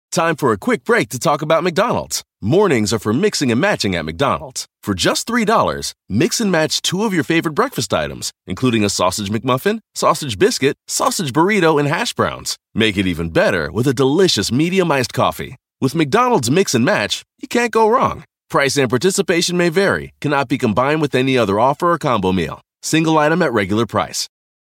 Time for a quick break to talk about McDonald's. Mornings are for mixing and matching at McDonald's. For just $3, mix and match 2 of your favorite breakfast items, including a sausage McMuffin, sausage biscuit, sausage burrito, and hash browns. Make it even better with a delicious medium iced coffee. With McDonald's Mix and Match, you can't go wrong. Price and participation may vary, cannot be combined with any other offer or combo meal. Single item at regular price.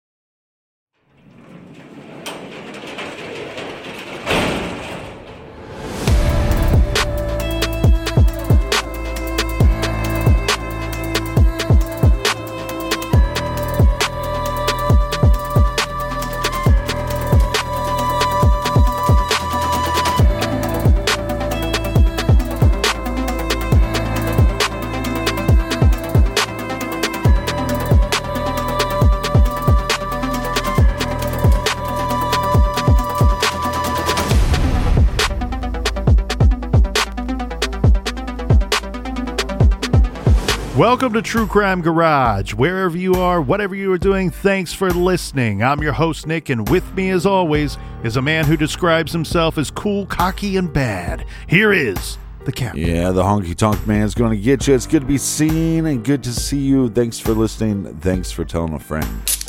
Welcome to True Crime Garage. Wherever you are, whatever you are doing, thanks for listening. I'm your host, Nick, and with me, as always, is a man who describes himself as cool, cocky, and bad. Here is the captain. Yeah, the honky-tonk man's going to get you. It's good to be seen and good to see you. Thanks for listening. Thanks for telling a friend.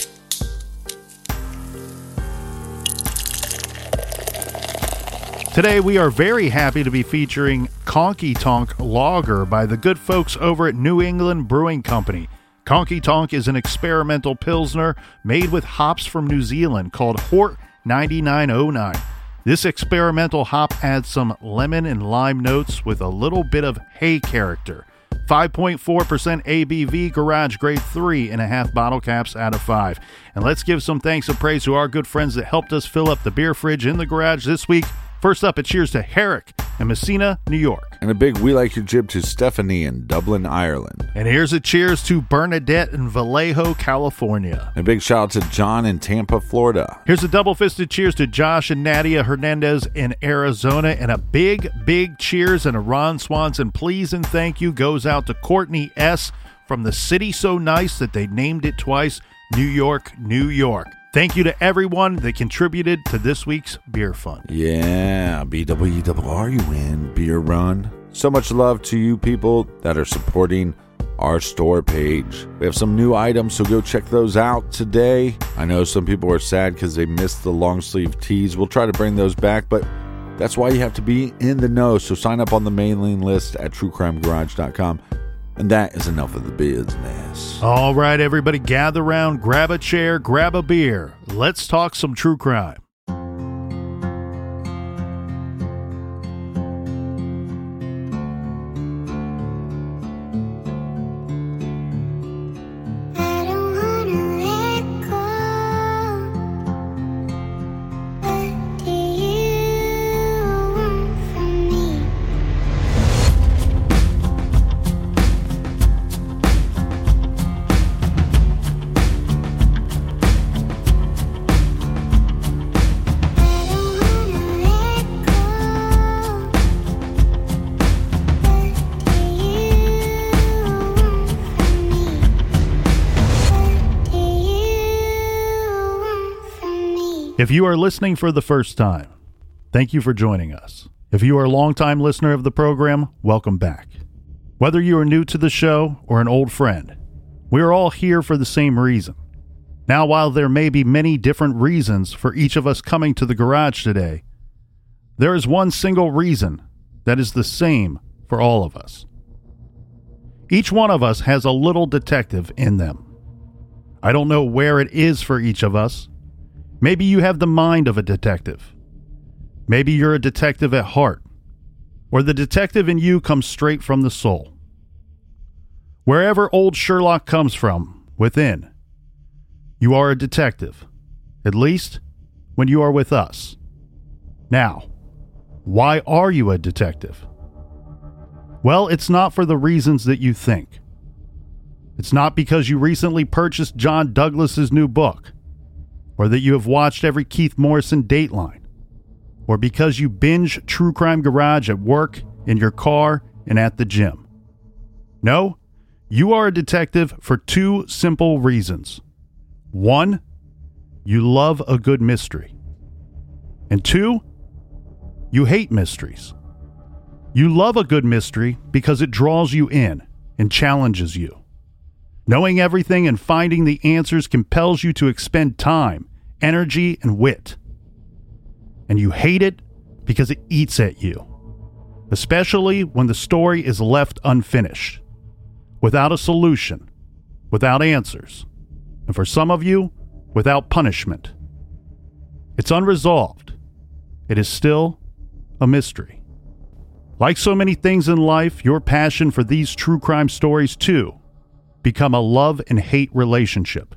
Today, we are very happy to be featuring Conky Tonk Lager by the good folks over at New England Brewing Company. Conky Tonk is an experimental pilsner made with hops from New Zealand called Hort 9909. This experimental hop adds some lemon and lime notes with a little bit of hay character. 5.4% ABV, garage grade 3.5 bottle caps out of 5. And let's give some thanks and praise to our good friends that helped us fill up the beer fridge in the garage this week. First up, a cheers to Herrick in Messina, New York. And a big we like your jib to Stephanie in Dublin, Ireland. And here's a cheers to Bernadette in Vallejo, California. And a big shout out to John in Tampa, Florida. Here's a double-fisted cheers to Josh and Nadia Hernandez in Arizona. And a big, big cheers and a Ron Swanson please and thank you goes out to Courtney S. from the city so nice that they named it twice, New York, New York. Thank you to everyone that contributed to this week's beer fund. Yeah, BWRUN Beer Run. So much love to you people that are supporting our store page. We have some new items, so go check those out today. I know some people are sad because they missed the long sleeve tees. We'll try to bring those back, but that's why you have to be in the know. So sign up on the mailing list at truecrimegarage.com. And that is enough of the business. All right, everybody, gather around, grab a chair, grab a beer. Let's talk some true crime. If you are listening for the first time, thank you for joining us. If you are a longtime listener of the program, welcome back. Whether you are new to the show or an old friend, we are all here for the same reason. Now, while there may be many different reasons for each of us coming to the garage today, there is one single reason that is the same for all of us. Each one of us has a little detective in them. I don't know where it is for each of us. Maybe you have the mind of a detective. Maybe you're a detective at heart, or the detective in you comes straight from the soul. Wherever old Sherlock comes from, within, you are a detective, at least when you are with us. Now, why are you a detective? Well, it's not for the reasons that you think. It's not because you recently purchased John Douglas's new book, or that you have watched every Keith Morrison Dateline, or because you binge True Crime Garage at work, in your car, and at the gym. No, you are a detective for two simple reasons. One, you love a good mystery. And two, You hate mysteries. You love a good mystery because it draws you in and challenges you. Knowing everything and finding the answers compels you to expend time, energy, and wit. And you hate it because it eats at you, especially when the story is left unfinished, without a solution, without answers, and for some of you, without punishment. It's unresolved. It is still a mystery. Like so many things in life, your passion for these true crime stories, too, become a love and hate relationship.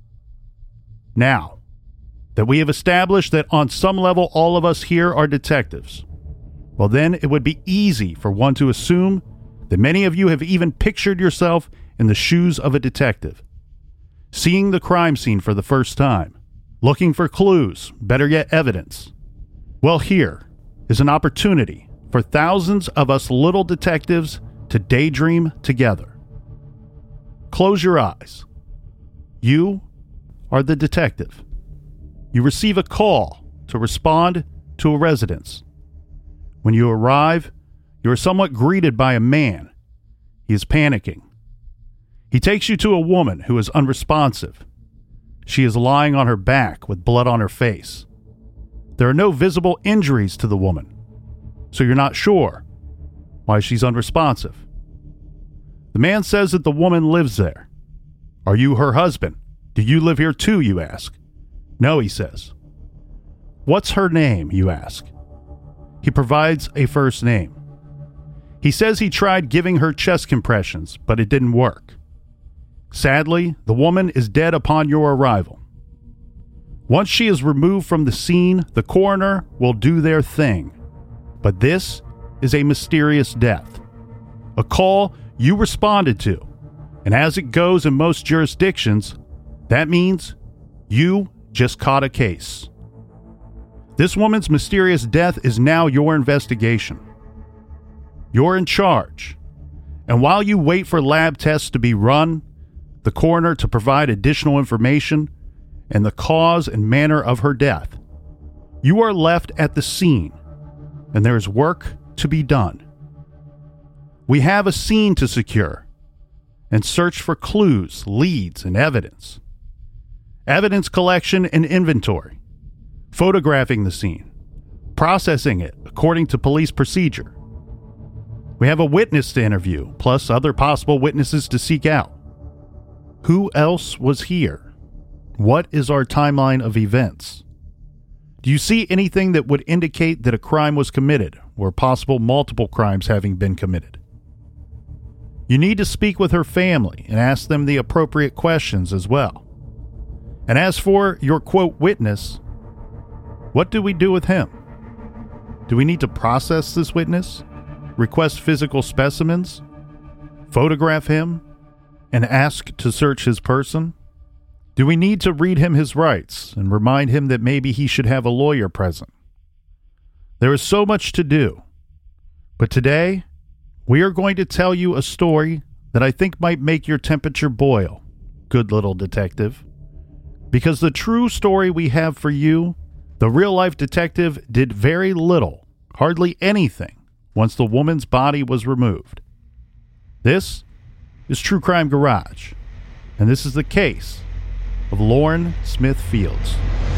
Now that we have established that on some level all of us here are detectives, well then it would be easy for one to assume that many of you have even pictured yourself in the shoes of a detective, seeing the crime scene for the first time, looking for clues, better yet evidence. Well, here is an opportunity for thousands of us little detectives to daydream together. Close your eyes. You are the detective. You receive a call to respond to a residence. When you arrive, you are somewhat greeted by a man. He is panicking. He takes you to a woman who is unresponsive. She is lying on her back with blood on her face. There are no visible injuries to the woman, so you're not sure why she's unresponsive. The man says that the woman lives there. Are you her husband? Do you live here too, you ask. No, he says. What's her name, you ask. He provides a first name. He says he tried giving her chest compressions, but it didn't work. Sadly, the woman is dead upon your arrival. Once she is removed from the scene, the coroner will do their thing. But this is a mysterious death. A call you responded to. And as it goes in most jurisdictions, that means you just caught a case. This woman's mysterious death is now your investigation. You're in charge. And while you wait for lab tests to be run, the coroner to provide additional information, and the cause and manner of her death, you are left at the scene, and there is work to be done. We have a scene to secure and search for clues, leads, and evidence. Evidence collection and inventory, photographing the scene, processing it according to police procedure. We have a witness to interview, plus other possible witnesses to seek out. Who else was here? What is our timeline of events? Do you see anything that would indicate that a crime was committed, or possible multiple crimes having been committed? You need to speak with her family and ask them the appropriate questions as well. And as for your quote witness, what do we do with him? Do we need to process this witness, request physical specimens, photograph him, and ask to search his person? Do we need to read him his rights and remind him that maybe he should have a lawyer present? There is so much to do, but today we are going to tell you a story that I think might make your temperature boil, good little detective. Because the true story we have for you, the real-life detective did very little, hardly anything, once the woman's body was removed. This is True Crime Garage, and this is the case of Lauren Smith Fields.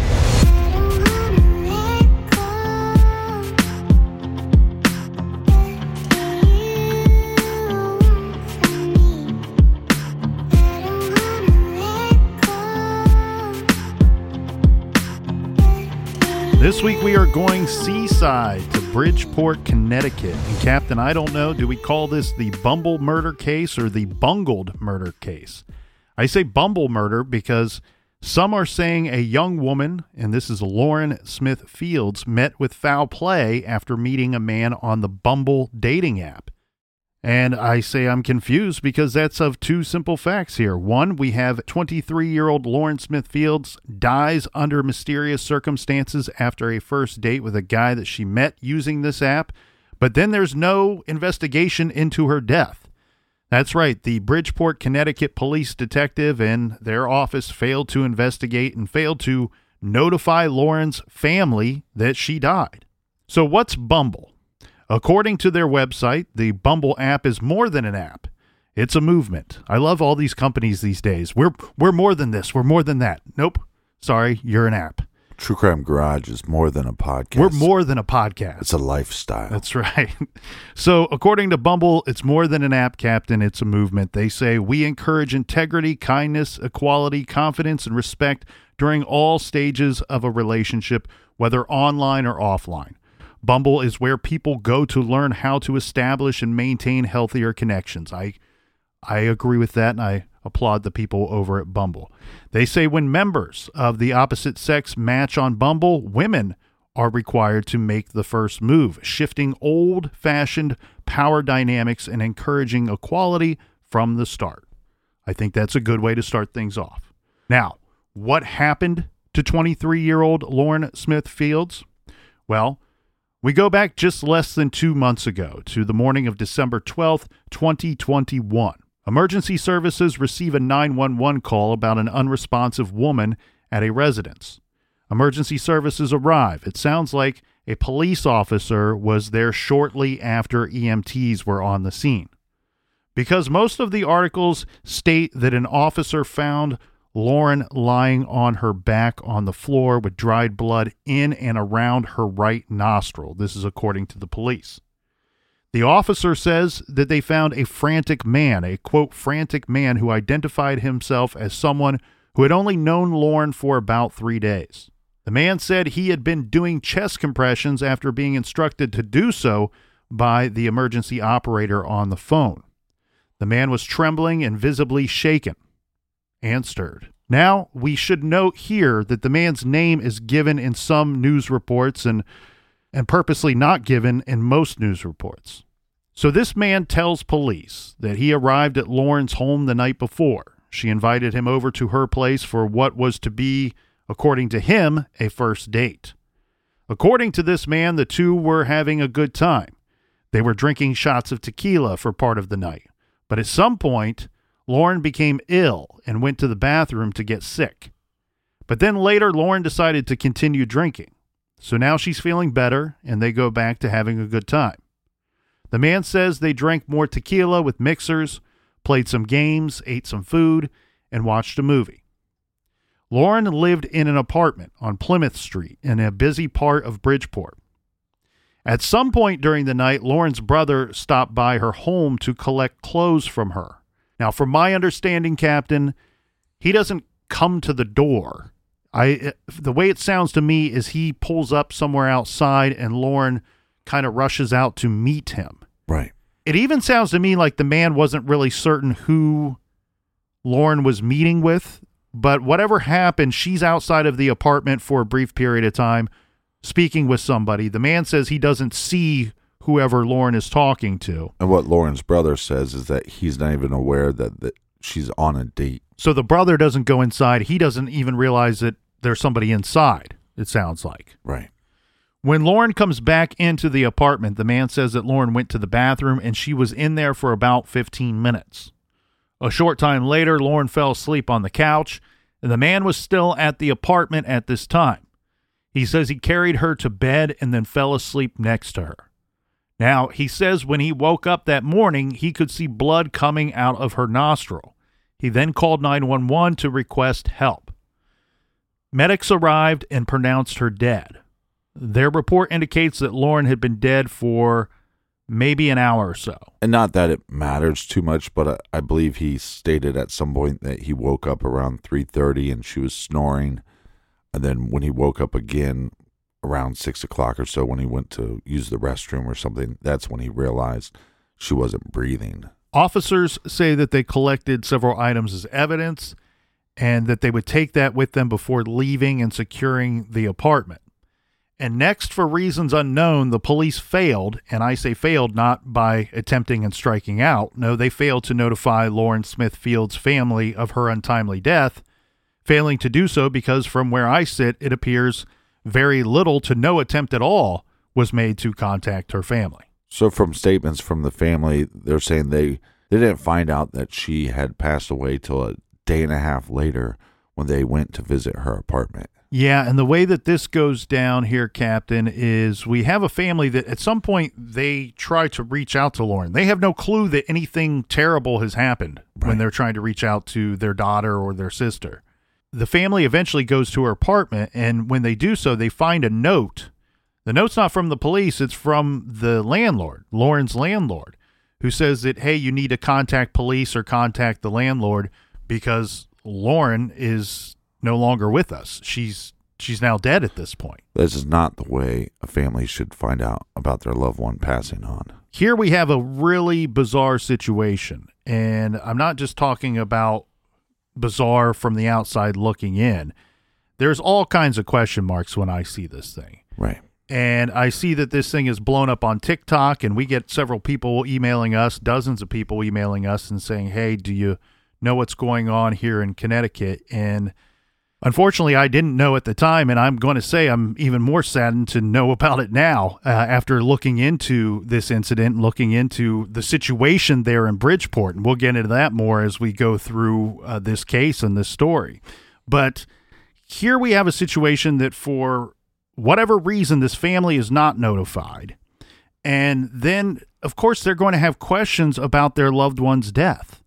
This week we are going seaside to Bridgeport, Connecticut. And Captain, I don't know, do we call this the Bumble murder case or the bungled murder case? I say Bumble murder because some are saying a young woman, and this is Lauren Smith Fields, met with foul play after meeting a man on the Bumble dating app. And I say I'm confused because that's of two simple facts here. One, we have 23-year-old Lauren Smith Fields dies under mysterious circumstances after a first date with a guy that she met using this app. But then there's no investigation into her death. That's right. The Bridgeport, Connecticut police detective and their office failed to investigate and failed to notify Lauren's family that she died. So what's Bumble? According to their website, the Bumble app is more than an app. It's a movement. I love all these companies these days. We're more than this. We're more than that. Nope. Sorry, you're an app. True Crime Garage is more than a podcast. We're more than a podcast. It's a lifestyle. That's right. So according to Bumble, it's more than an app, Captain. It's a movement. They say, we encourage integrity, kindness, equality, confidence, and respect during all stages of a relationship, whether online or offline. Bumble is where people go to learn how to establish and maintain healthier connections. I agree with that, and I applaud the people over at Bumble. They say when members of the opposite sex match on Bumble, women are required to make the first move, shifting old-fashioned power dynamics and encouraging equality from the start. I think that's a good way to start things off. Now, what happened to 23-year-old Lauren Smith Fields? Well, we go back just less than 2 months ago to the morning of December 12th, 2021. Emergency services receive a 911 call about an unresponsive woman at a residence. Emergency services arrive. It sounds like a police officer was there shortly after EMTs were on the scene. Because most of the articles state that an officer found Lauren lying on her back on the floor with dried blood in and around her right nostril. This is according to the police. The officer says that they found a frantic man, a quote, frantic man who identified himself as someone who had only known Lauren for about 3 days. The man said he had been doing chest compressions after being instructed to do so by the emergency operator on the phone. The man was trembling and visibly shaken and stirred. Now, we should note here that the man's name is given in some news reports and purposely not given in most news reports. So this man tells police that he arrived at Lauren's home the night before. She invited him over to her place for what was to be, according to him, a first date. According to this man, the two were having a good time. They were drinking shots of tequila for part of the night. But at some point, Lauren became ill and went to the bathroom to get sick. But then later, Lauren decided to continue drinking. So now she's feeling better, and they go back to having a good time. The man says they drank more tequila with mixers, played some games, ate some food, and watched a movie. Lauren lived in an apartment on Plymouth Street in a busy part of Bridgeport. At some point during the night, Lauren's brother stopped by her home to collect clothes from her. Now, from my understanding, Captain, he doesn't come to the door. The way it sounds to me is he pulls up somewhere outside and Lauren kind of rushes out to meet him. Right. It even sounds to me like the man wasn't really certain who Lauren was meeting with, but whatever happened, she's outside of the apartment for a brief period of time speaking with somebody. The man says he doesn't see whoever Lauren is talking to. And what Lauren's brother says is that he's not even aware that she's on a date. So the brother doesn't go inside. He doesn't even realize that there's somebody inside, it sounds like. Right. When Lauren comes back into the apartment, the man says that Lauren went to the bathroom and she was in there for about 15 minutes. A short time later, Lauren fell asleep on the couch, and the man was still at the apartment at this time. He says he carried her to bed and then fell asleep next to her. Now, he says when he woke up that morning, he could see blood coming out of her nostril. He then called 911 to request help. Medics arrived and pronounced her dead. Their report indicates that Lauren had been dead for maybe an hour or so. And not that it matters too much, but I believe he stated at some point that he woke up around 3:30 and she was snoring. And then when he woke up again around 6 o'clock or so, when he went to use the restroom or something, that's when he realized she wasn't breathing. Officers say that they collected several items as evidence and that they would take that with them before leaving and securing the apartment. And next, for reasons unknown, the police failed, and I say failed not by attempting and striking out. No, they failed to notify Lauren Smith Fields' family of her untimely death, failing to do so because from where I sit, it appears very little to no attempt at all was made to contact her family. So from statements from the family, they're saying they didn't find out that she had passed away till a day and a half later when they went to visit her apartment. Yeah, and the way that this goes down here, Captain, is we have a family that at some point they try to reach out to Lauren. They have no clue that anything terrible has happened when they're trying to reach out to their daughter or their sister. The family eventually goes to her apartment, and when they do so, they find a note. The note's not from the police, it's from the landlord, Lauren's landlord, who says that, hey, you need to contact police or contact the landlord because Lauren is no longer with us. She's now dead at this point. This is not the way a family should find out about their loved one passing on. Here we have a really bizarre situation, and I'm not just talking about bizarre from the outside looking in. There's all kinds of question marks when I see this thing. Right. And I see that this thing is blown up on TikTok, and we get several people emailing us, dozens of people emailing us and saying, hey, do you know what's going on here in Connecticut? And unfortunately, I didn't know at the time, and I'm going to say I'm even more saddened to know about it now after looking into this incident, looking into the situation there in Bridgeport. And we'll get into that more as we go through this case and this story. But here we have a situation that for whatever reason, this family is not notified. And then, of course, they're going to have questions about their loved one's death.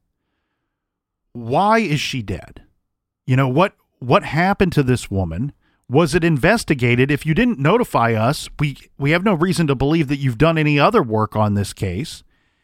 Why is she dead? You know, what happened to this woman? Was it investigated? If you didn't notify us, we have no reason to believe that you've done any other work on this case.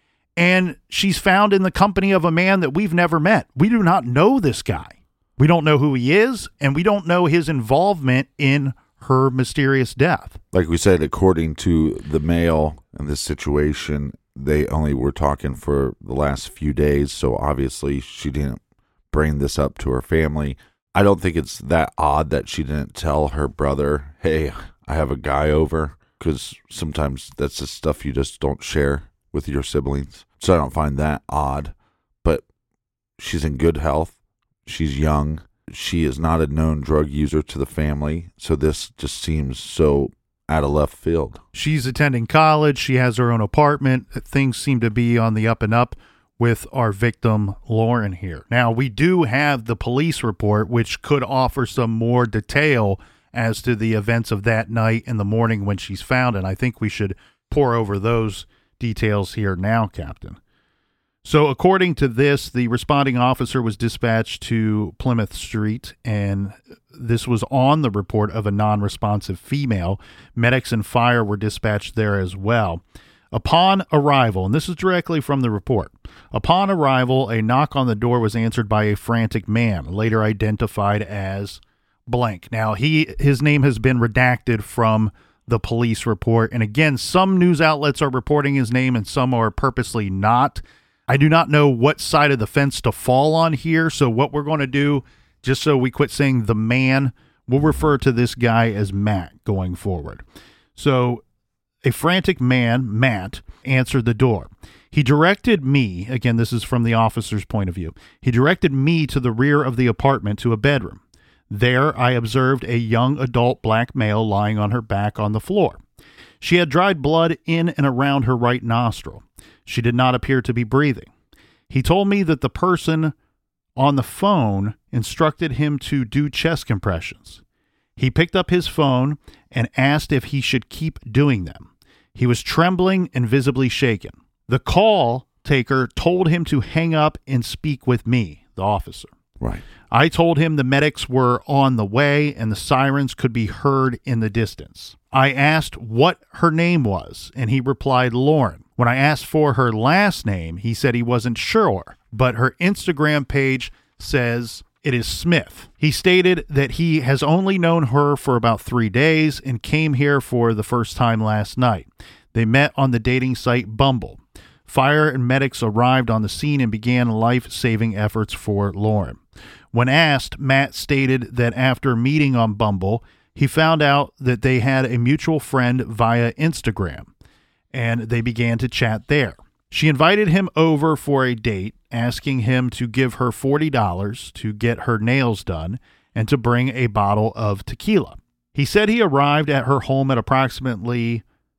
And she's found in the company of a man that we've never met. We do not know this guy. We don't know who he is, and we don't know his involvement in her mysterious death. Like we said, according to the Mail in this situation, they only were talking for the last few days, so obviously she didn't bring this up to her family. I don't think it's that odd that she didn't tell her brother, hey, I have a guy over, because sometimes that's the stuff you just don't share with your siblings. So I don't find that odd, but she's in good health. She's young. She is not a known drug user to the family, so this just seems so out of left field. She's attending college. She has her own apartment. Things seem to be on the up and up with our victim, Lauren, here. Now, we do have the police report, which could offer some more detail as to the events of that night and the morning when she's found, and I think we should pour over those details here now, Captain. So according to this, the responding officer was dispatched to Plymouth Street, and this was on the report of a non-responsive female. Medics and fire were dispatched there as well. Upon arrival, and this is directly from the report, upon arrival, a knock on the door was answered by a frantic man, later identified as blank. Now, his name has been redacted from the police report, and again, some news outlets are reporting his name and some are purposely not. I do not know what side of the fence to fall on here, so what we're going to do, just so we quit saying the man, we'll refer to this guy as Matt going forward. So a frantic man, Matt, answered the door. He directed me, again, this is from the officer's point of view, he directed me to the rear of the apartment to a bedroom. There I observed a young adult black male lying on her back on the floor. She had dried blood in and around her right nostril. She did not appear to be breathing. He told me that the person on the phone instructed him to do chest compressions. He picked up his phone and asked if he should keep doing them. He was trembling and visibly shaken. The call taker told him to hang up and speak with me, the officer. Right. I told him the medics were on the way and the sirens could be heard in the distance. I asked what her name was, and he replied, Lauren. When I asked for her last name, he said he wasn't sure, but her Instagram page says it is Smith. He stated that he has only known her for about 3 days and came here for the first time last night. They met on the dating site Bumble. Fire and medics arrived on the scene and began life-saving efforts for Lauren. When asked, Matt stated that after meeting on Bumble, he found out that they had a mutual friend via Instagram, and they began to chat there. She invited him over for a date, asking him to give her $40 to get her nails done and to bring a bottle of tequila. He said he arrived at her home at approximately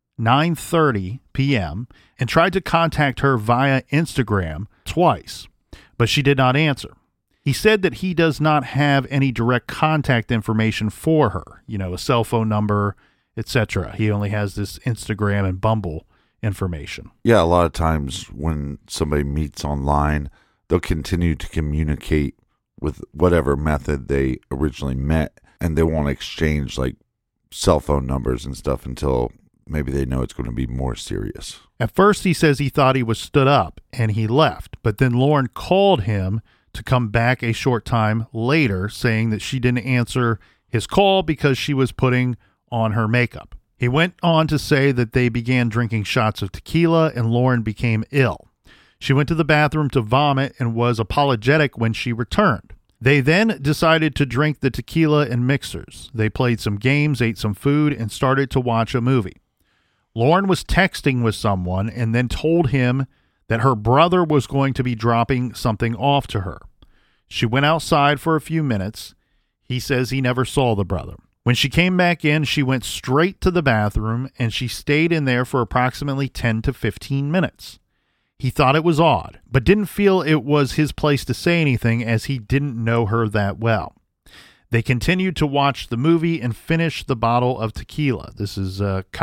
9:30 p.m. and tried to contact her via Instagram twice, but she did not answer. He said that he does not have any direct contact information for her, a cell phone number, etc. He only has this Instagram and Bumble information. Yeah, a lot of times when somebody meets online, they'll continue to communicate with whatever method they originally met, and they won't exchange like cell phone numbers and stuff until maybe they know it's going to be more serious. At first, he says he thought he was stood up and he left, but then Lauren called him to come back a short time later, saying that she didn't answer his call because she was putting on her makeup. He went on to say that they began drinking shots of tequila and Lauren became ill. She went to the bathroom to vomit and was apologetic when she returned. They then decided to drink the tequila and mixers. They played some games, ate some food, and started to watch a movie. Lauren was texting with someone and then told him that her brother was going to be dropping something off to her. She went outside for a few minutes. He says he never saw the brother. When she came back in, she went straight to the bathroom and she stayed in there for approximately 10 to 15 minutes. He thought it was odd, but didn't feel it was his place to say anything as he didn't know her that well. They continued to watch the movie and finish the bottle of tequila. This is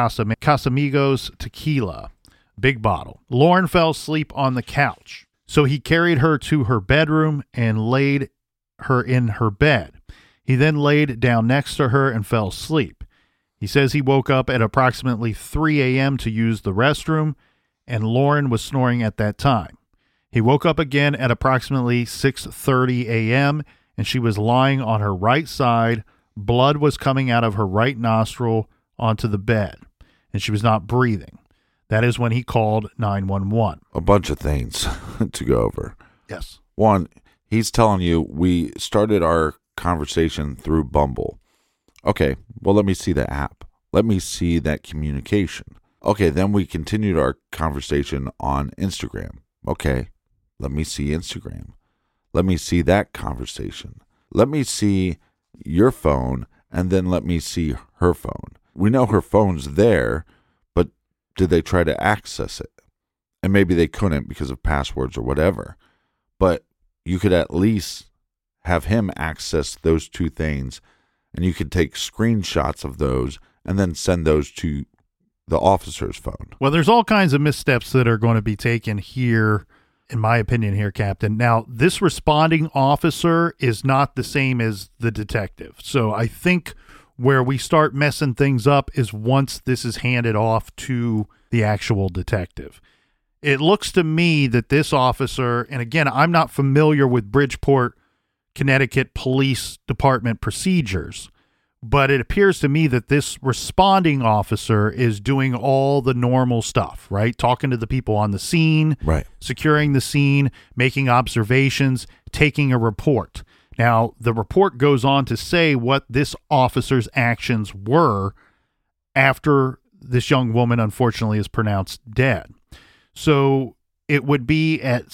Casamigos tequila. Big bottle. Lauren fell asleep on the couch. So he carried her to her bedroom and laid her in her bed. He then laid down next to her and fell asleep. He says he woke up at approximately 3 a.m. to use the restroom, and Lauren was snoring at that time. He woke up again at approximately 6:30 a.m., and she was lying on her right side. Blood was coming out of her right nostril onto the bed, and she was not breathing. That is when he called 911. A bunch of things to go over. Yes. One, he's telling you we started our conversation through Bumble. Okay, well, let me see the app. Let me see that communication. Okay, then we continued our conversation on Instagram. Okay, let me see Instagram. Let me see that conversation. Let me see your phone, and then let me see her phone. We know her phone's there, but did they try to access it? And maybe they couldn't because of passwords or whatever. But you could at least have him access those two things, and you could take screenshots of those and then send those to the officer's phone. Well, there's all kinds of missteps that are going to be taken here, in my opinion here, Captain. Now, this responding officer is not the same as the detective. So I think where we start messing things up is once this is handed off to the actual detective. It looks to me that this officer, and again, I'm not familiar with Bridgeport, Connecticut Police Department procedures, but it appears to me that this responding officer is doing all the normal stuff, right? Talking to the people on the scene, right? Securing the scene, making observations, taking a report. Now, the report goes on to say what this officer's actions were after this young woman, unfortunately, is pronounced dead. So it would be at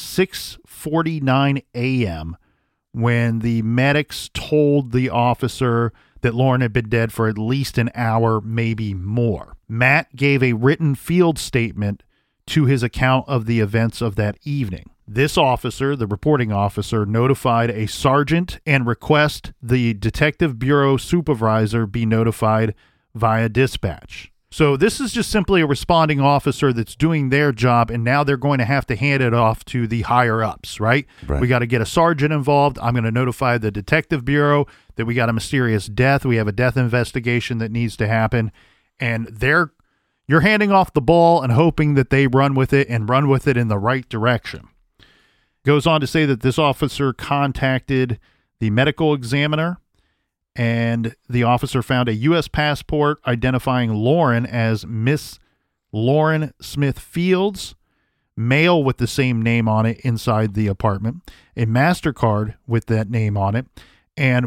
6:49 a.m. when the medics told the officer that Lauren had been dead for at least an hour, maybe more. Matt gave a written field statement to his account of the events of that evening. This officer, the reporting officer, notified a sergeant and request the Detective Bureau supervisor be notified via dispatch. So this is just simply a responding officer that's doing their job, and now they're going to have to hand it off to the higher-ups, right? We got to get a sergeant involved. I'm going to notify the Detective Bureau that we got a mysterious death. We have a death investigation that needs to happen, and you're handing off the ball and hoping that they run with it and run with it in the right direction. Goes on to say that this officer contacted the medical examiner, and the officer found a U.S. passport identifying Lauren as Miss Lauren Smith Fields, male with the same name on it inside the apartment, a MasterCard with that name on it, and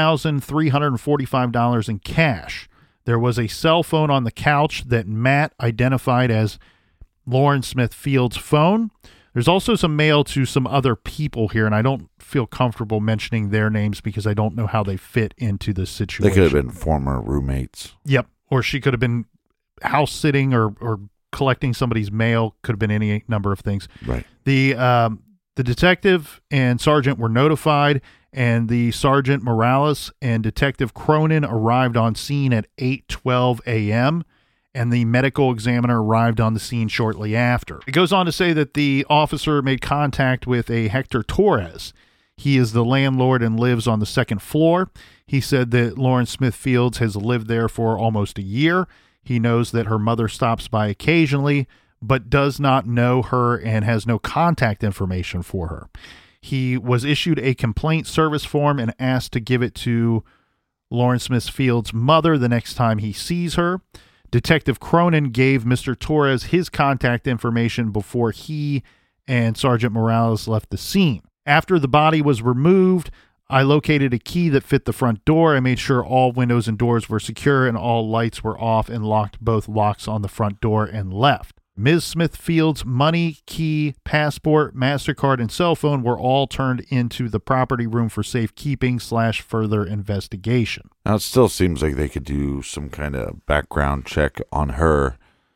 $1,345 in cash. There was a cell phone on the couch that Matt identified as Lauren Smith Fields' phone. There's also some mail to some other people here, and I don't feel comfortable mentioning their names because I don't know how they fit into the situation. They could have been former roommates. Yep. Or she could have been house sitting or collecting somebody's mail. Could have been any number of things. Right. The The detective and sergeant were notified, and the Sergeant Morales and Detective Cronin arrived on scene at 8:12 a.m., and the medical examiner arrived on the scene shortly after. It goes on to say that the officer made contact with a Hector Torres. He is the landlord and lives on the second floor. He said that Lauren Smith Fields has lived there for almost a year. He knows that her mother stops by occasionally, but does not know her and has no contact information for her. He was issued a complaint service form and asked to give it to Lauren Smith Fields' mother the next time he sees her. Detective Cronin gave Mr. Torres his contact information before he and Sergeant Morales left the scene. After the body was removed, I located a key that fit the front door. I made sure all windows and doors were secure and all lights were off, and locked both locks on the front door and left. Ms. Smith Fields' money, key, passport, MasterCard, and cell phone were all turned into the property room for safekeeping / further investigation. Now, it still seems like they could do some kind of background check on her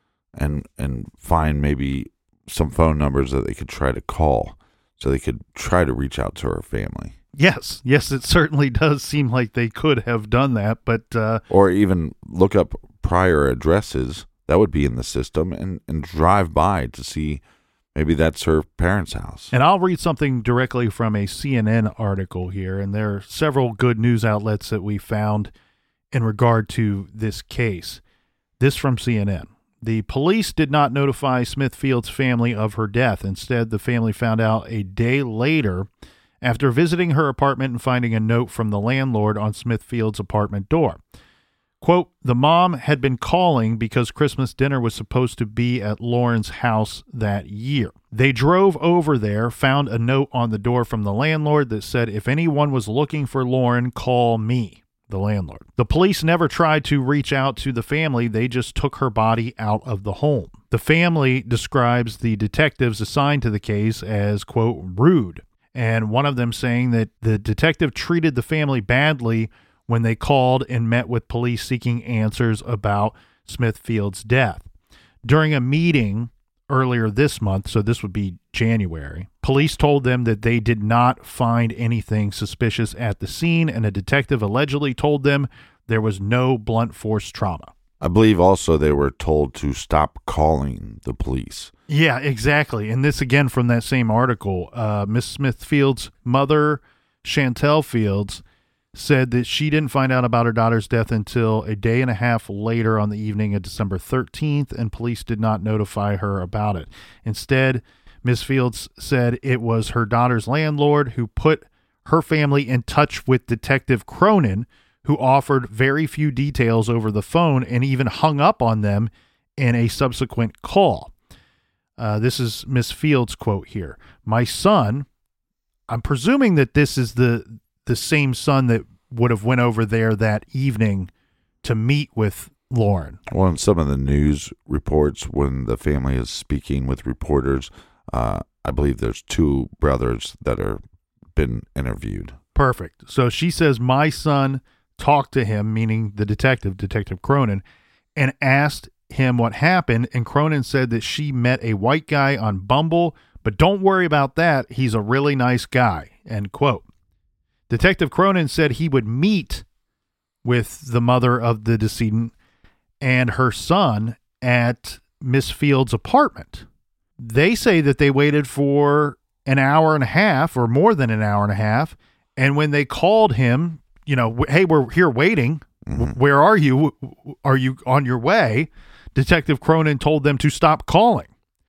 and find maybe some phone numbers that they could try to call so they could try to reach out to her family. Yes, it certainly does seem like they could have done that, but... or even look up prior addresses that would be in the system and drive by to see maybe that's her parents' house. And I'll read something directly from a CNN article here, and there are several good news outlets that we found in regard to this case. This from CNN. The police did not notify Smith Fields' family of her death. Instead, the family found out a day later after visiting her apartment and finding a note from the landlord on Smith Fields' apartment door. Quote, the mom had been calling because Christmas dinner was supposed to be at Lauren's house that year. They drove over there, found a note on the door from the landlord that said, if anyone was looking for Lauren, call me, the landlord. The police never tried to reach out to the family. They just took her body out of the home. The family describes the detectives assigned to the case as, quote, rude. And one of them saying that the detective treated the family badly when they called and met with police seeking answers about Smith Fields' death. During a meeting earlier this month, so this would be January, police told them that they did not find anything suspicious at the scene, and a detective allegedly told them there was no blunt force trauma. I believe also they were told to stop calling the police. Yeah, exactly. And this again from that same article. Miss Smith Fields' mother, Chantel Fields, said that she didn't find out about her daughter's death until a day and a half later on the evening of December 13th, and police did not notify her about it. Instead, Ms. Fields said it was her daughter's landlord who put her family in touch with Detective Cronin, who offered very few details over the phone and even hung up on them in a subsequent call. This is Ms. Fields' quote here. My son, I'm presuming that this is the same son that would have went over there that evening to meet with Lauren. Well, in some of the news reports, when the family is speaking with reporters, I believe there's two brothers that are been interviewed. Perfect. So she says, my son talked to him, meaning the detective, Detective Cronin, and asked him what happened. And Cronin said that she met a white guy on Bumble, but don't worry about that. He's a really nice guy, end quote. Detective Cronin said he would meet with the mother of the decedent and her son at Miss Fields' apartment. They say that they waited for an hour and a half or more than an hour and a half. And when they called him, you know, hey, we're here waiting. Mm-hmm. Where are you? Are you on your way? Detective Cronin told them to stop calling.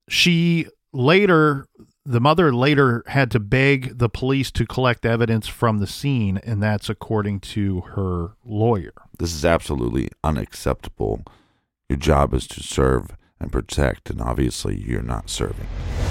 The mother later had to beg the police to collect evidence from the scene, and that's according to her lawyer. This is absolutely unacceptable. Your job is to serve and protect, and obviously you're not serving.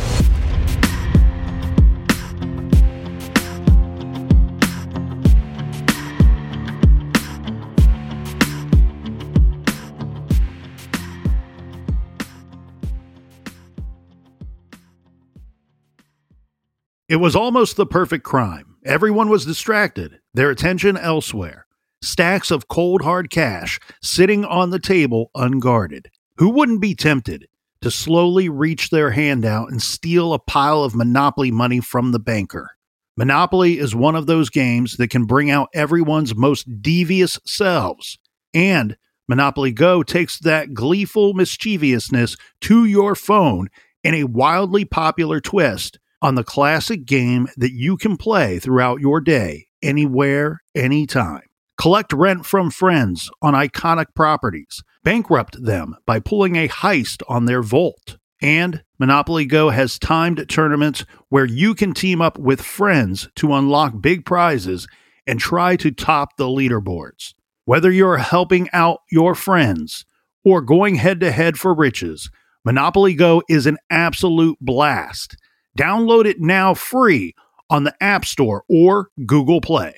It was almost the perfect crime. Everyone was distracted, their attention elsewhere. Stacks of cold, hard cash sitting on the table unguarded. Who wouldn't be tempted to slowly reach their hand out and steal a pile of Monopoly money from the banker. Monopoly is one of those games that can bring out everyone's most devious selves. And Monopoly Go takes that gleeful mischievousness to your phone in a wildly popular twist on the classic game that you can play throughout your day, anywhere, anytime. Collect rent from friends on iconic properties. Bankrupt them by pulling a heist on their vault. And Monopoly Go has timed tournaments where you can team up with friends to unlock big prizes and try to top the leaderboards. Whether you're helping out your friends or going head-to-head for riches, Monopoly Go is an absolute blast. Download it now free on the App Store or Google Play.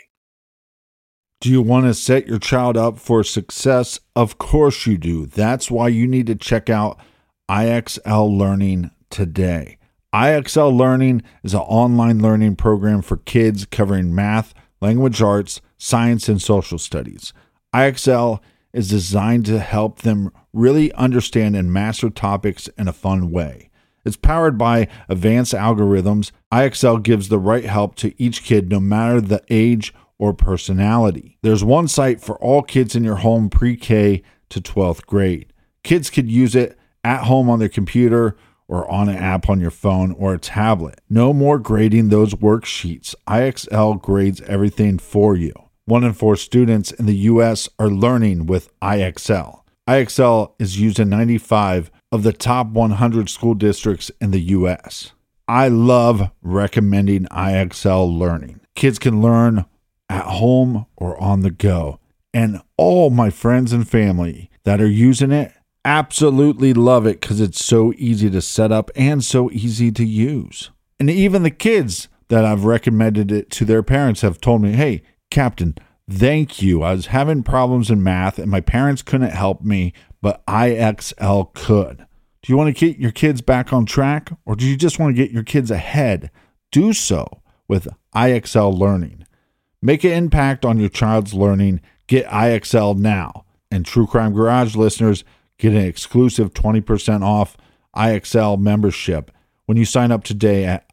Do you want to set your child up for success? Of course you do. That's why you need to check out IXL Learning today. IXL Learning is an online learning program for kids covering math, language arts, science, and social studies. IXL is designed to help them really understand and master topics in a fun way. It's powered by advanced algorithms. IXL gives the right help to each kid no matter the age or personality. There's one site for all kids in your home pre-K to 12th grade. Kids could use it at home on their computer or on an app on your phone or a tablet. No more grading those worksheets. IXL grades everything for you. 1 in 4 students in the U.S. are learning with IXL. IXL is used in 95 of the top 100 school districts in the U.S. I love recommending IXL Learning. Kids can learn at home or on the go. And all my friends and family that are using it absolutely love it because it's so easy to set up and so easy to use. And even the kids that I've recommended it to their parents have told me, hey, Captain, thank you. I was having problems in math and my parents couldn't help me, but IXL could. Do you want to get your kids back on track or do you just want to get your kids ahead? Do so with IXL Learning. Make an impact on your child's learning. Get IXL now. And True Crime Garage listeners get an exclusive 20% off IXL membership when you sign up today at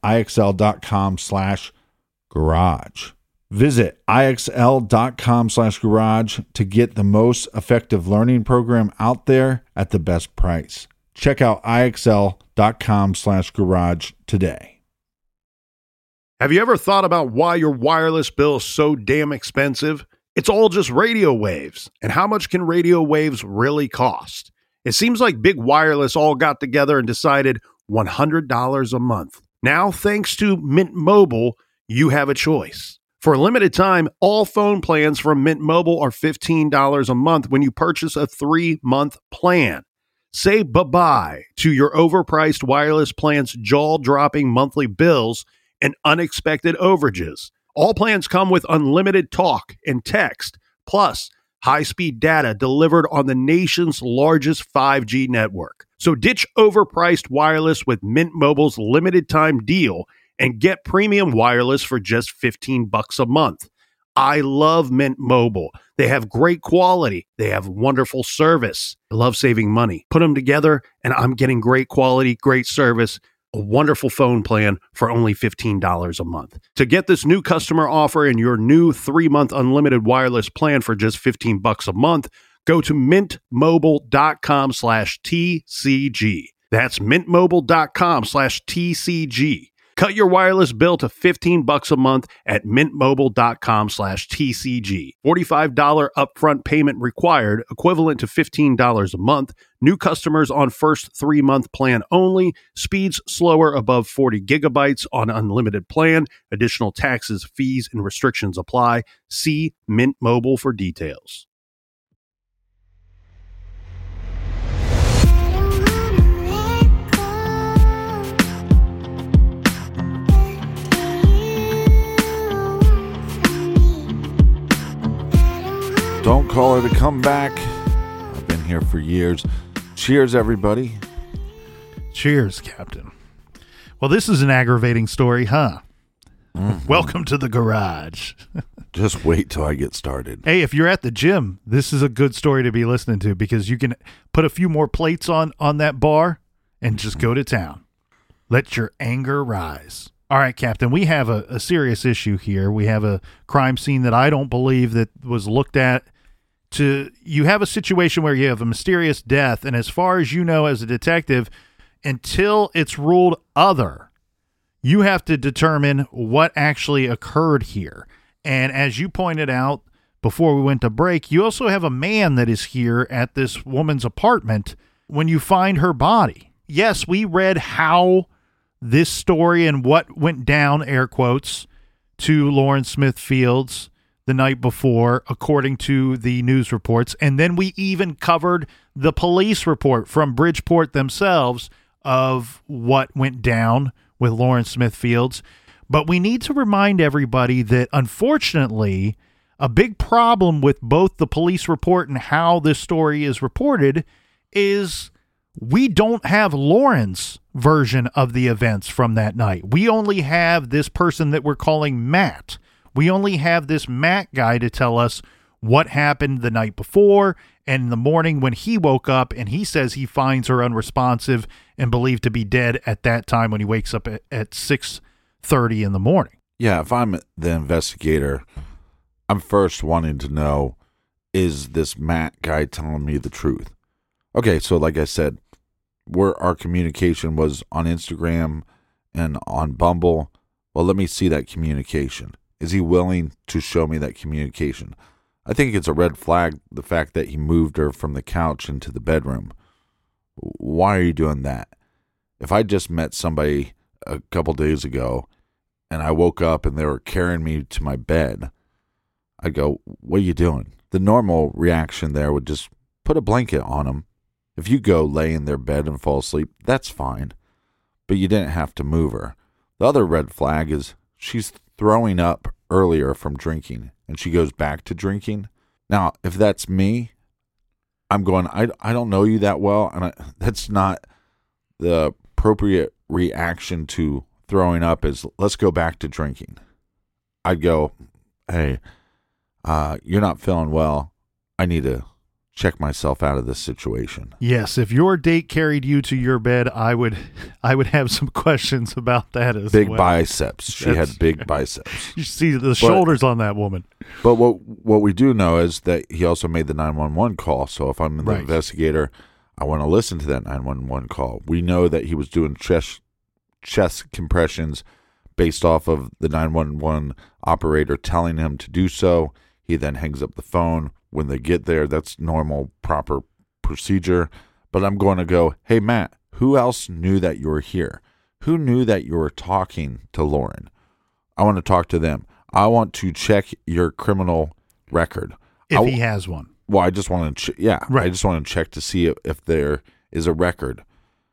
IXL.com/garage. Visit IXL.com/garage to get the most effective learning program out there at the best price. Check out IXL.com/garage today. Have you ever thought about why your wireless bill is so damn expensive? It's all just radio waves. And how much can radio waves really cost? It seems like Big Wireless all got together and decided $100 a month. Now, thanks to Mint Mobile, you have a choice. For a limited time, all phone plans from Mint Mobile are $15 a month when you purchase a 3-month plan. Say bye-bye to your overpriced wireless plan's jaw-dropping monthly bills and unexpected overages. All plans come with unlimited talk and text, plus high-speed data delivered on the nation's largest 5G network. So ditch overpriced wireless with Mint Mobile's limited-time deal and get premium wireless for just $15 a month. I love Mint Mobile. They have great quality. They have wonderful service. I love saving money. Put them together, and I'm getting great quality, great service, a wonderful phone plan for only $15 a month. To get this new customer offer and your new 3-month unlimited wireless plan for just $15 a month, go to mintmobile.com/TCG. That's mintmobile.com/TCG. Cut your wireless bill to $15 a month at mintmobile.com/TCG. $45 upfront payment required, equivalent to $15 a month. New customers on first 3-month plan only. Speeds slower above 40 gigabytes on unlimited plan. Additional taxes, fees, and restrictions apply. See Mint Mobile for details. Don't call it a comeback. I've been here for years. Cheers, everybody. Cheers, Captain. Well, this is an aggravating story, huh? Mm-hmm. Welcome to the garage. Just wait till I get started. Hey, if you're at the gym, this is a good story to be listening to because you can put a few more plates on that bar and just go to town. Let your anger rise. All right, Captain, we have a serious issue here. We have a crime scene that I don't believe that was looked at. You have a situation where you have a mysterious death, and as far as you know as a detective, until it's ruled other, you have to determine what actually occurred here. And as you pointed out before we went to break, you also have a man that is here at this woman's apartment when you find her body. Yes, we read how this story and what went down, air quotes, to Lauren Smith Fields the night before, according to the news reports. And then we even covered the police report from Bridgeport themselves of what went down with Lauren Smith Fields. But we need to remind everybody that, unfortunately, a big problem with both the police report and how this story is reported is we don't have Lauren's version of the events from that night. We only have this person that we're calling Matt. We only have this Matt guy to tell us what happened the night before and in the morning when he woke up, and he says he finds her unresponsive and believed to be dead at that time when he wakes up at 6:30 in the morning. Yeah, if I'm the investigator, I'm first wanting to know, is this Matt guy telling me the truth? Okay, so like I said, our communication was on Instagram and on Bumble. Well, let me see that communication. Is he willing to show me that communication? I think it's a red flag, the fact that he moved her from the couch into the bedroom. Why are you doing that? If I just met somebody a couple days ago and I woke up and they were carrying me to my bed, I'd go, what are you doing? The normal reaction there would just put a blanket on them. If you go lay in their bed and fall asleep, that's fine. But you didn't have to move her. The other red flag is she's throwing up earlier from drinking and she goes back to drinking. Now, if that's me, I'm going, I don't know you that well, and that's not the appropriate reaction to throwing up is, let's go back to drinking. I'd go, hey, you're not feeling well. I need to check myself out of this situation. Yes, if your date carried you to your bed, I would have some questions about that as well. Big biceps. She had big biceps. You see the shoulders on that woman. But what we do know is that he also made the 911 call. So if I'm the investigator, I want to listen to that 911 call. We know that he was doing chest compressions based off of the 911 operator telling him to do so. He then hangs up the phone. When they get there, that's normal, proper procedure. But I'm going to go, hey, Matt, who else knew that you were here? Who knew that you were talking to Lauren? I want to talk to them. I want to check your criminal record. If he has one. Well, I just want to, Right. I just want to check to see if there is a record.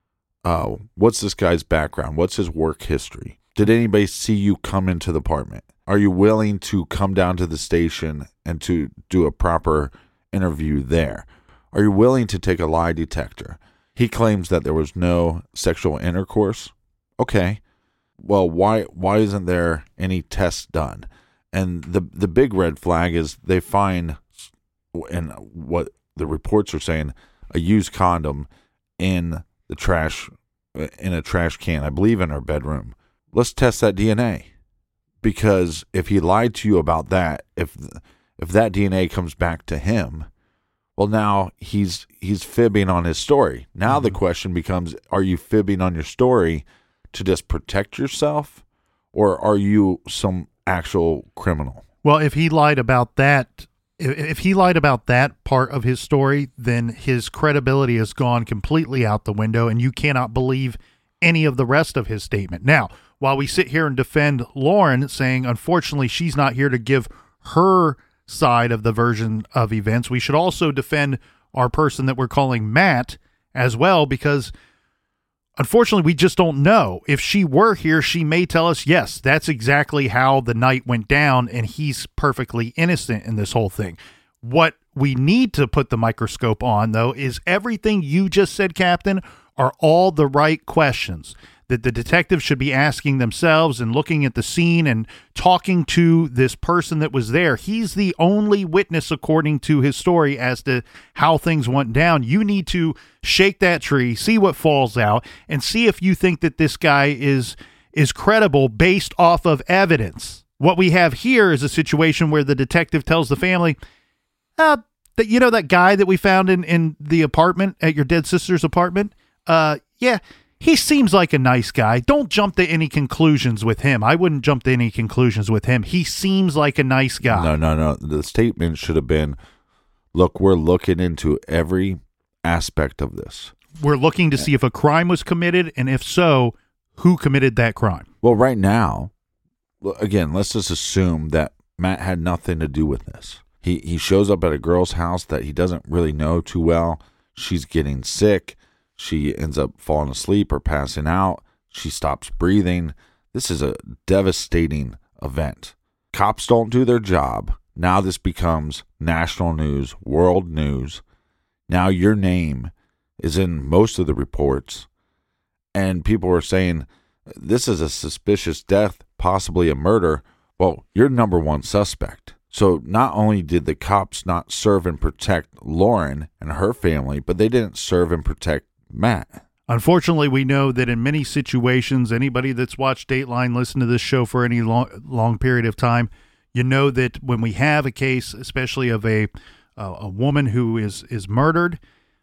What's this guy's background? What's his work history? Did anybody see you come into the apartment? Are you willing to come down to the station and to do a proper interview there? Are you willing to take a lie detector? He claims that there was no sexual intercourse. Okay. Well, why isn't there any tests done? And the big red flag is they find, and what the reports are saying, a used condom in the trash, in a trash can, I believe in her bedroom. Let's test that DNA. Because if he lied to you about that, if that DNA comes back to him, well, now he's fibbing on his story. Now the question becomes, are you fibbing on your story to just protect yourself, or are you some actual criminal? Well, if he lied about that, if he lied about that part of his story, then his credibility has gone completely out the window, and you cannot believe any of the rest of his statement. Now, while we sit here and defend Lauren, saying, unfortunately, she's not here to give her side of the version of events, we should also defend our person that we're calling Matt as well, because unfortunately, we just don't know. If she were here, she may tell us, yes, that's exactly how the night went down, and he's perfectly innocent in this whole thing. What we need to put the microscope on, though, is everything you just said, Captain, are all the right questions. that the detectives should be asking themselves and looking at the scene and talking to this person that was there. He's the only witness, according to his story, as to how things went down. You need to shake that tree, see what falls out, and see if you think that this guy is credible based off of evidence. What we have here is a situation where the detective tells the family, that that guy that we found in the apartment, at your dead sister's apartment, he seems like a nice guy. Don't jump to any conclusions with him. I wouldn't jump to any conclusions with him. He seems like a nice guy. No. The statement should have been, look, we're looking into every aspect of this. We're looking to see if a crime was committed, and if so, who committed that crime. Well, right now, again, let's just assume that Matt had nothing to do with this. He shows up at a girl's house that he doesn't really know too well. She's getting sick. She ends up falling asleep or passing out. She stops breathing. This is a devastating event. Cops don't do their job. Now this becomes national news, world news. Now your name is in most of the reports. And people are saying, this is a suspicious death, possibly a murder. Well, you're number one suspect. So not only did the cops not serve and protect Lauren and her family, but they didn't serve and protect Matt. Unfortunately, we know that in many situations, anybody that's watched Dateline, listened to this show for any long period of time, you know that when we have a case, especially of a woman who is murdered,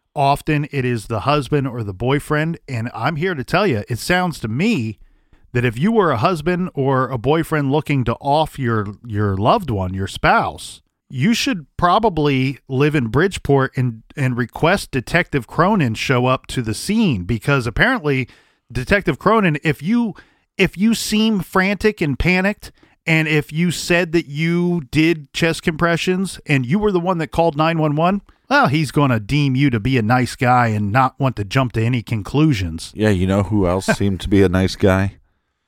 often it is the husband or the boyfriend. And I'm here to tell you, it sounds to me that if you were a husband or a boyfriend looking to off your loved one, your spouse, you should probably live in Bridgeport and request Detective Cronin show up to the scene, because apparently Detective Cronin, if you seem frantic and panicked, and if you said that you did chest compressions and you were the one that called 911, well, he's going to deem you to be a nice guy and not want to jump to any conclusions. Yeah, you know who else seemed to be a nice guy?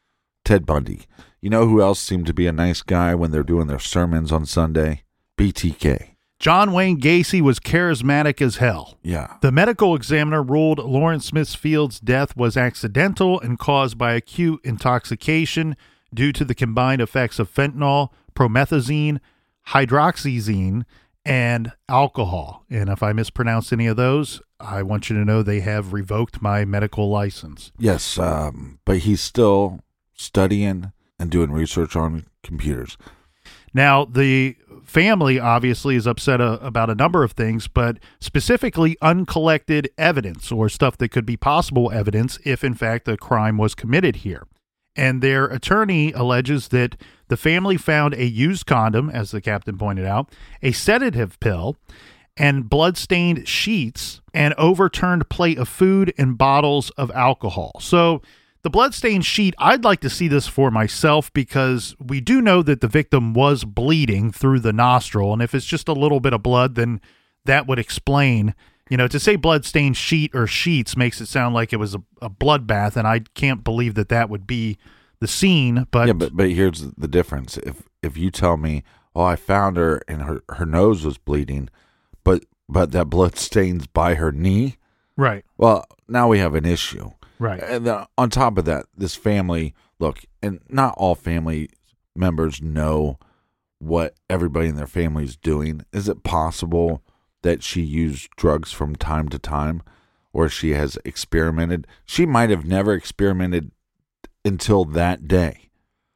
Ted Bundy. You know who else seemed to be a nice guy when they're doing their sermons on Sunday? BTK. John Wayne Gacy was charismatic as hell. Yeah. The medical examiner ruled Lauren Smithfield's death was accidental and caused by acute intoxication due to the combined effects of fentanyl, promethazine, hydroxyzine, and alcohol. And if I mispronounce any of those, I want you to know they have revoked my medical license. Yes, but he's still studying and doing research on computers. Now, the family obviously is upset about a number of things, but specifically uncollected evidence or stuff that could be possible evidence if, in fact, a crime was committed here. And their attorney alleges that the family found a used condom, as the captain pointed out, a sedative pill, and blood-stained sheets, and overturned plate of food and bottles of alcohol. So the blood-stained sheet, I'd like to see this for myself, because we do know that the victim was bleeding through the nostril, and if it's just a little bit of blood, then that would explain. To say blood-stained sheet or sheets makes it sound like it was a bloodbath, and I can't believe that would be the scene. But yeah, but here's the difference. If you tell me, oh, I found her and her nose was bleeding, but that blood stains by her knee, right? Well, now we have an issue. Right. And then on top of that, this family, look, and not all family members know what everybody in their family is doing. Is it possible that she used drugs from time to time, or she has experimented? She might have never experimented until that day.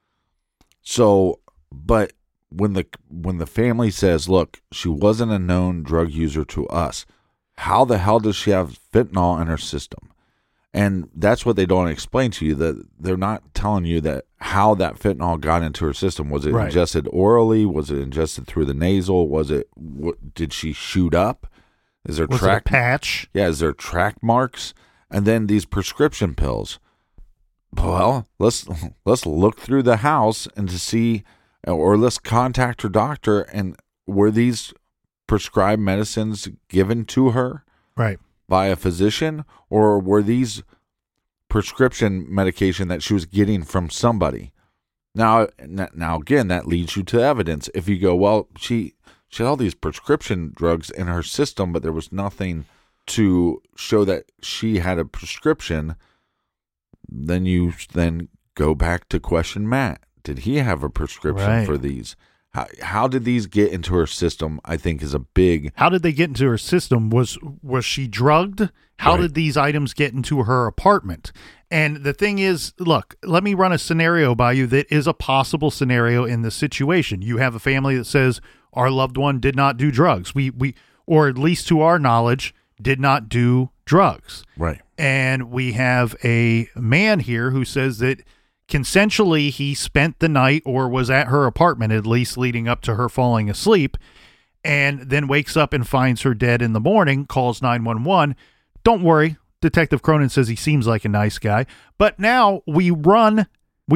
So, but when the family says, look, she wasn't a known drug user to us, how the hell does she have fentanyl in her system? And that's what they don't explain to you, that they're not telling you that how that fentanyl got into her system. Was it right. ingested orally? Was it ingested through the nasal? Did she shoot up? Is there was it a patch? Yeah, is there track marks? And then these prescription pills. Well, let's look through the house and to see, or let's contact her doctor. And were these prescribed medicines given to her? Right. By a physician, or were these prescription medication that she was getting from somebody? Now again, that leads you to evidence. If you go, well, she had all these prescription drugs in her system, but there was nothing to show that she had a prescription. then you go back to question Matt. Did he have a prescription for these? How did these get into her system, I think, is a big... How did they get into her system? Was she drugged? How did these items get into her apartment? And the thing is, look, let me run a scenario by you that is a possible scenario in this situation. You have a family that says, our loved one did not do drugs. We or at least to our knowledge, did not do drugs. Right. And we have a man here who says that consensually he spent the night or was at her apartment, at least leading up to her falling asleep, and then wakes up and finds her dead in the morning, calls 911. Don't worry. Detective Cronin says he seems like a nice guy. But now we run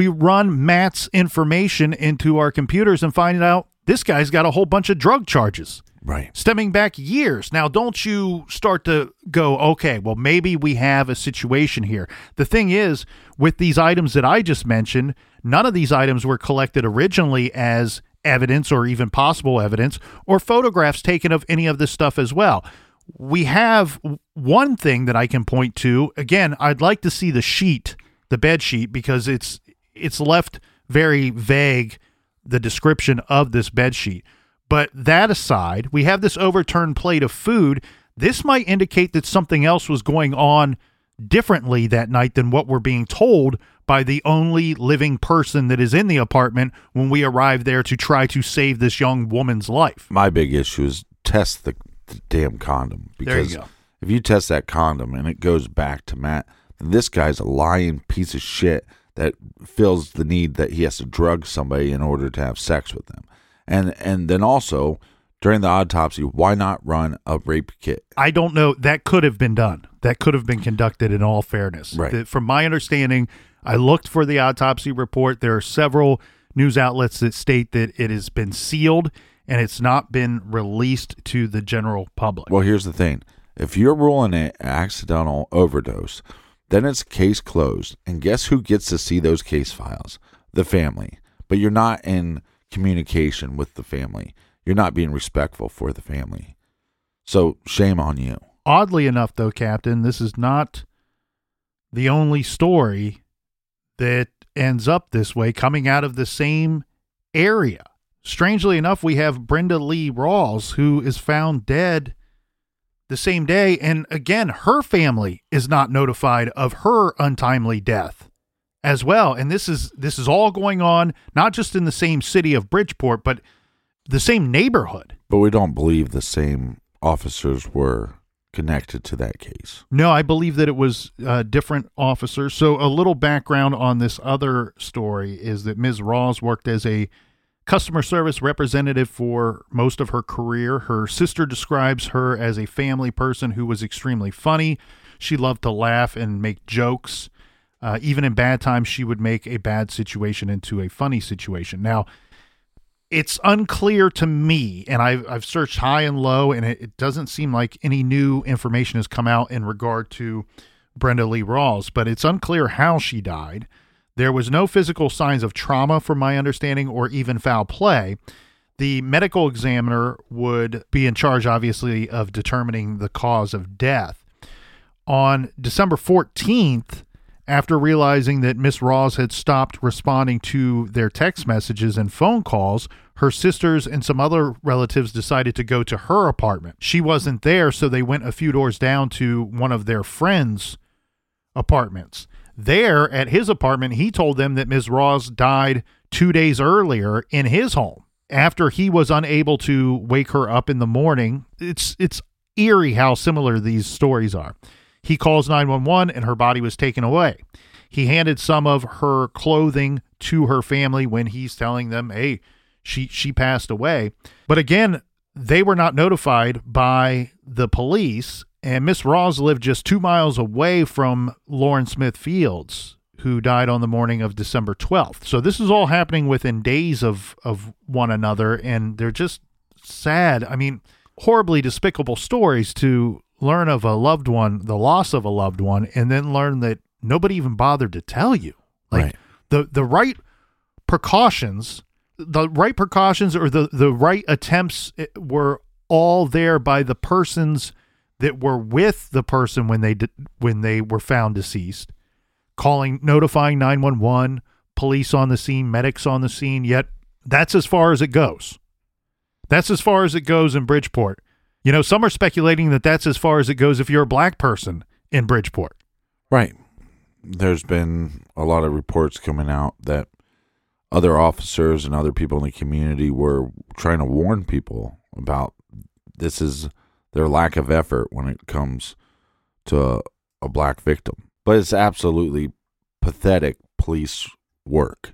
Matt's information into our computers and find out this guy's got a whole bunch of drug charges. Right. Stemming back years. Now, don't you start to go, okay, well, maybe we have a situation here. The thing is, with these items that I just mentioned, none of these items were collected originally as evidence or even possible evidence or photographs taken of any of this stuff as well. We have one thing that I can point to. Again, I'd like to see the sheet, the bed sheet, because it's left very vague, the description of this bed sheet. But that aside, we have this overturned plate of food. This might indicate that something else was going on differently that night than what we're being told by the only living person that is in the apartment when we arrive there to try to save this young woman's life. My big issue is test the damn condom. Because there you go. If you test that condom and it goes back to Matt, then this guy's a lying piece of shit that feels the need that he has to drug somebody in order to have sex with them. And then also, during the autopsy, why not run a rape kit? I don't know. That could have been done. That could have been conducted in all fairness. Right. From my understanding, I looked for the autopsy report. There are several news outlets that state that it has been sealed and it's not been released to the general public. Well, here's the thing. If you're ruling it an accidental overdose, then it's case closed. And guess who gets to see those case files? The family. But you're not in communication with the family. You're not being respectful for the family. So shame on you. Oddly enough, though, Captain, this is not the only story that ends up this way coming out of the same area. Strangely enough, we have Brenda Lee Rawls, who is found dead the same day. And again, her family is not notified of her untimely death as well. And this is all going on, not just in the same city of Bridgeport, but the same neighborhood. But we don't believe the same officers were connected to that case. No, I believe that it was different officers. So a little background on this other story is that Ms. Rawls worked as a customer service representative for most of her career. Her sister describes her as a family person who was extremely funny. She loved to laugh and make jokes. Even in bad times, she would make a bad situation into a funny situation. Now, it's unclear to me, and I've searched high and low, and it doesn't seem like any new information has come out in regard to Brenda Lee Rawls, but it's unclear how she died. There was no physical signs of trauma, from my understanding, or even foul play. The medical examiner would be in charge, obviously, of determining the cause of death. On December 14th, after realizing that Miss Rawls had stopped responding to their text messages and phone calls, her sisters and some other relatives decided to go to her apartment. She wasn't there, so they went a few doors down to one of their friends' apartments. There, at his apartment, he told them that Ms. Rawls died 2 days earlier in his home. After he was unable to wake her up in the morning, it's eerie how similar these stories are. He calls 911 and her body was taken away. He handed some of her clothing to her family when he's telling them, hey, she passed away. But again, they were not notified by the police, and Miss Rawls lived just 2 miles away from Lauren Smith Fields, who died on the morning of December 12th. So this is all happening within days of one another, and they're just sad. I mean, horribly despicable stories to learn of a loved one, the loss of a loved one, and then learn that nobody even bothered to tell you. Like, right. The right precautions or the right attempts were all there by the persons that were with the person when they were found deceased. notifying 911, police on the scene, medics on the scene, yet that's as far as it goes. That's as far as it goes in Bridgeport. You know, some are speculating that that's as far as it goes if you're a black person in Bridgeport. Right. There's been a lot of reports coming out that other officers and other people in the community were trying to warn people about this is their lack of effort when it comes to a black victim. But it's absolutely pathetic police work.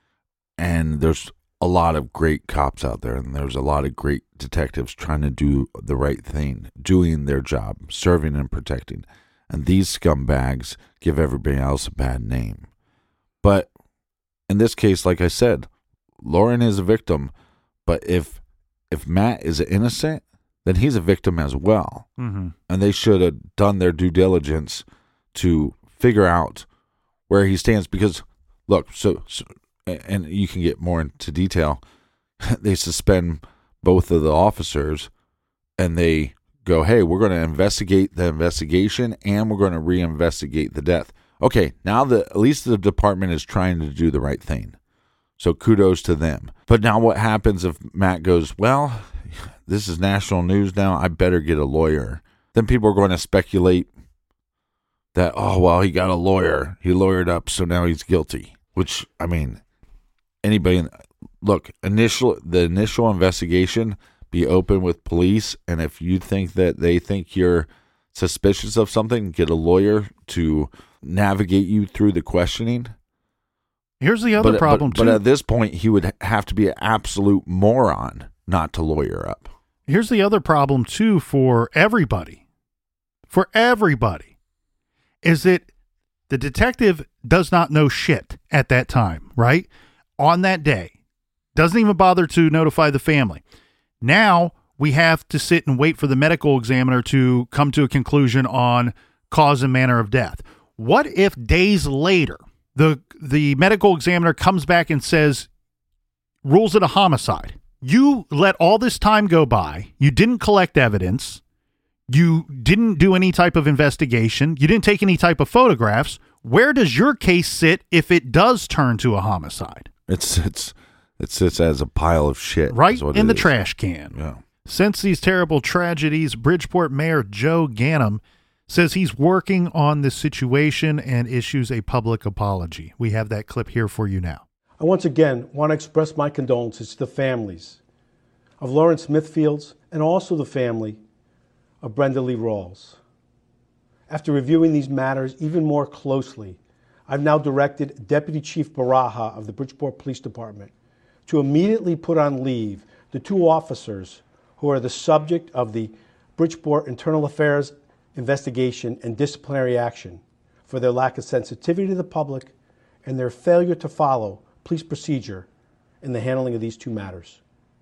And there's a lot of great cops out there, and there's a lot of great detectives trying to do the right thing, doing their job, serving and protecting. And these scumbags give everybody else a bad name. But in this case, like I said, Lauren is a victim, but if Matt is innocent, then he's a victim as well. Mm-hmm. And they should have done their due diligence to figure out where he stands. Because, look, so and you can get more into detail, they suspend both of the officers, and they go, hey, we're going to investigate the investigation, and we're going to reinvestigate the death. Okay, now at least the department is trying to do the right thing. So kudos to them. But now what happens if Matt goes, well, this is national news now, I better get a lawyer. Then people are going to speculate that, oh, well, he got a lawyer. He lawyered up, so now he's guilty. Which, I mean, anybody, look, the initial investigation, be open with police, and if you think that they think you're suspicious of something, get a lawyer to navigate you through the questioning. Here's the other problem, too. But at this point, he would have to be an absolute moron not to lawyer up. Here's the other problem, too, for everybody. For everybody. Is that the detective does not know shit at that time, right? On that day. Doesn't even bother to notify the family. Now we have to sit and wait for the medical examiner to come to a conclusion on cause and manner of death. What if days later the medical examiner comes back and says, rules it a homicide? You let all this time go by. You didn't collect evidence. You didn't do any type of investigation. You didn't take any type of photographs. Where does your case sit if it does turn to a homicide? It sits as a pile of shit. Right in the trash can. Yeah. Since these terrible tragedies, Bridgeport Mayor Joe Ganim says he's working on this situation and issues a public apology. We have that clip here for you now. I once again want to express my condolences to the families of Lauren Smithfields and also the family of Brenda Lee Rawls. After reviewing these matters even more closely, I've now directed Deputy Chief Baraha of the Bridgeport Police Department to immediately put on leave the two officers who are the subject of the Bridgeport Internal Affairs investigation and disciplinary action for their lack of sensitivity to the public and their failure to follow police procedure in the handling of these two matters.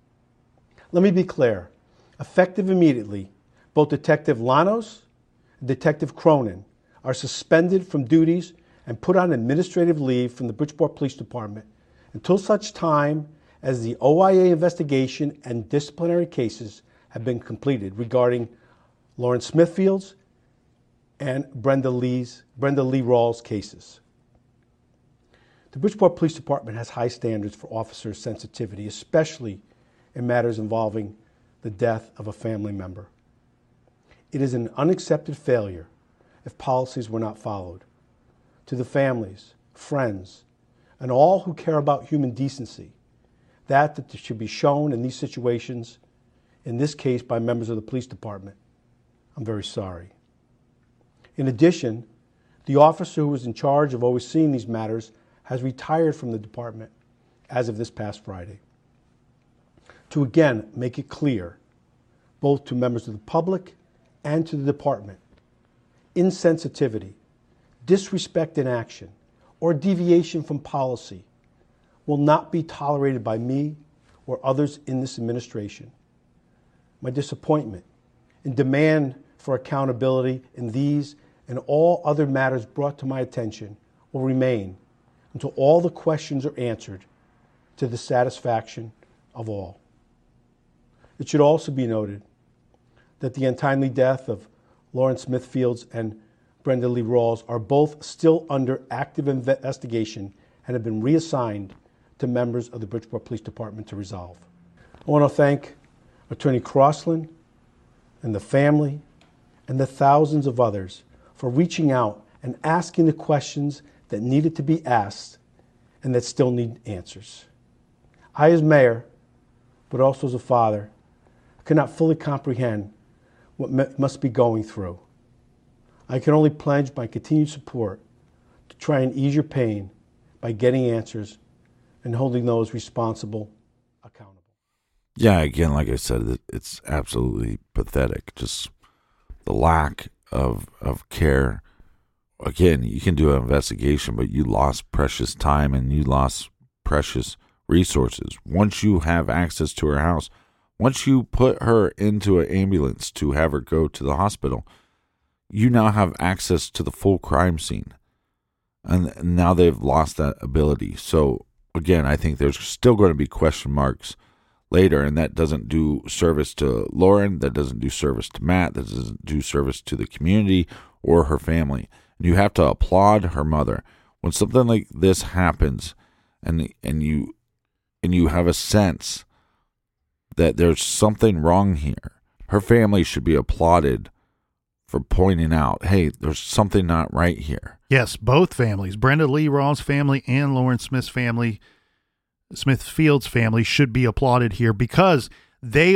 Let me be clear. Effective immediately, both Detective Lanos and Detective Cronin are suspended from duties and put on administrative leave from the Bridgeport Police Department until such time as the OIA investigation and disciplinary cases have been completed regarding Lauren Smithfield's and Brenda Lee Rawls cases. The Bridgeport Police Department has high standards for officer sensitivity, especially in matters involving the death of a family member. It is an unaccepted failure if policies were not followed. To the families, friends, and all who care about human decency, that should be shown in these situations, in this case by members of the police department. I'm very sorry. In addition, the officer who was in charge of overseeing these matters has retired from the department as of this past Friday. To again make it clear, both to members of the public and to the department, insensitivity, disrespect in action, or deviation from policy will not be tolerated by me or others in this administration. My disappointment and demand for accountability in these and all other matters brought to my attention will remain until all the questions are answered to the satisfaction of all. It should also be noted that the untimely death of Lauren Smithfields and Brenda Lee Rawls are both still under active investigation and have been reassigned to members of the Bridgeport Police Department to resolve. I want to thank Attorney Crossland and the family and the thousands of others for reaching out and asking the questions that needed to be asked and that still need answers. I, as mayor, but also as a father, could not fully comprehend what must be going through. I can only pledge my continued support to try and ease your pain by getting answers and holding those responsible accountable. Yeah, again, like I said, it's absolutely pathetic. Just the lack of care. Again, you can do an investigation, but you lost precious time and you lost precious resources. Once you have access to her house, once you put her into an ambulance to have her go to the hospital, you now have access to the full crime scene. And now they've lost that ability. So, again, I think there's still going to be question marks later, and that doesn't do service to Lauren, that doesn't do service to Matt, that doesn't do service to the community or her family. And you have to applaud her mother. When something like this happens and you have a sense that there's something wrong here, her family should be applauded for pointing out, hey, there's something not right here. Yes, both families, Brenda Lee Rawls' family and Lauren Smith's family, Smith-Field's family, should be applauded here because they're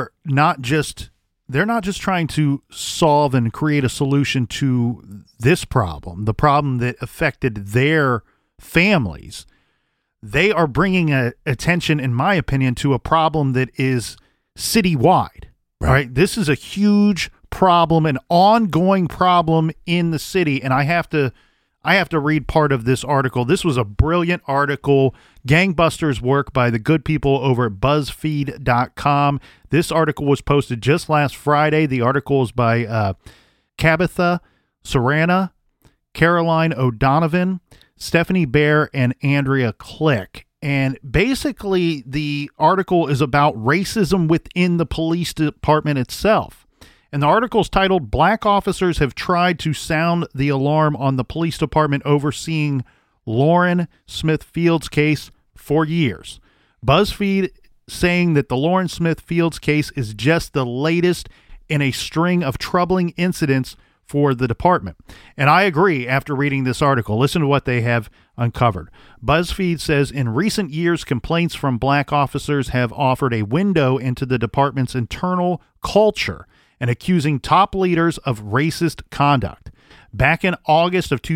not just trying to solve and create a solution to this problem, the problem that affected their families. They are bringing attention, in my opinion, to a problem that is citywide. Right? This is a huge problem, an ongoing problem in the city, and I have to read part of this article. This was a brilliant article, gangbusters work by the good people over at BuzzFeed.com. This article was posted just last Friday. The article is by Tabitha Serrana, Caroline O'Donovan, Stephanie Bear, and Andrea Click. And basically, the article is about racism within the police department itself. And the article is titled, "Black Officers Have Tried to Sound the Alarm on the Police Department Overseeing Lauren Smith Fields Case for Years." BuzzFeed saying that the Lauren Smith Fields case is just the latest in a string of troubling incidents for the department. And I agree after reading this article. Listen to what they have uncovered. BuzzFeed says, in recent years, complaints from black officers have offered a window into the department's internal culture and accusing top leaders of racist conduct. Back in August of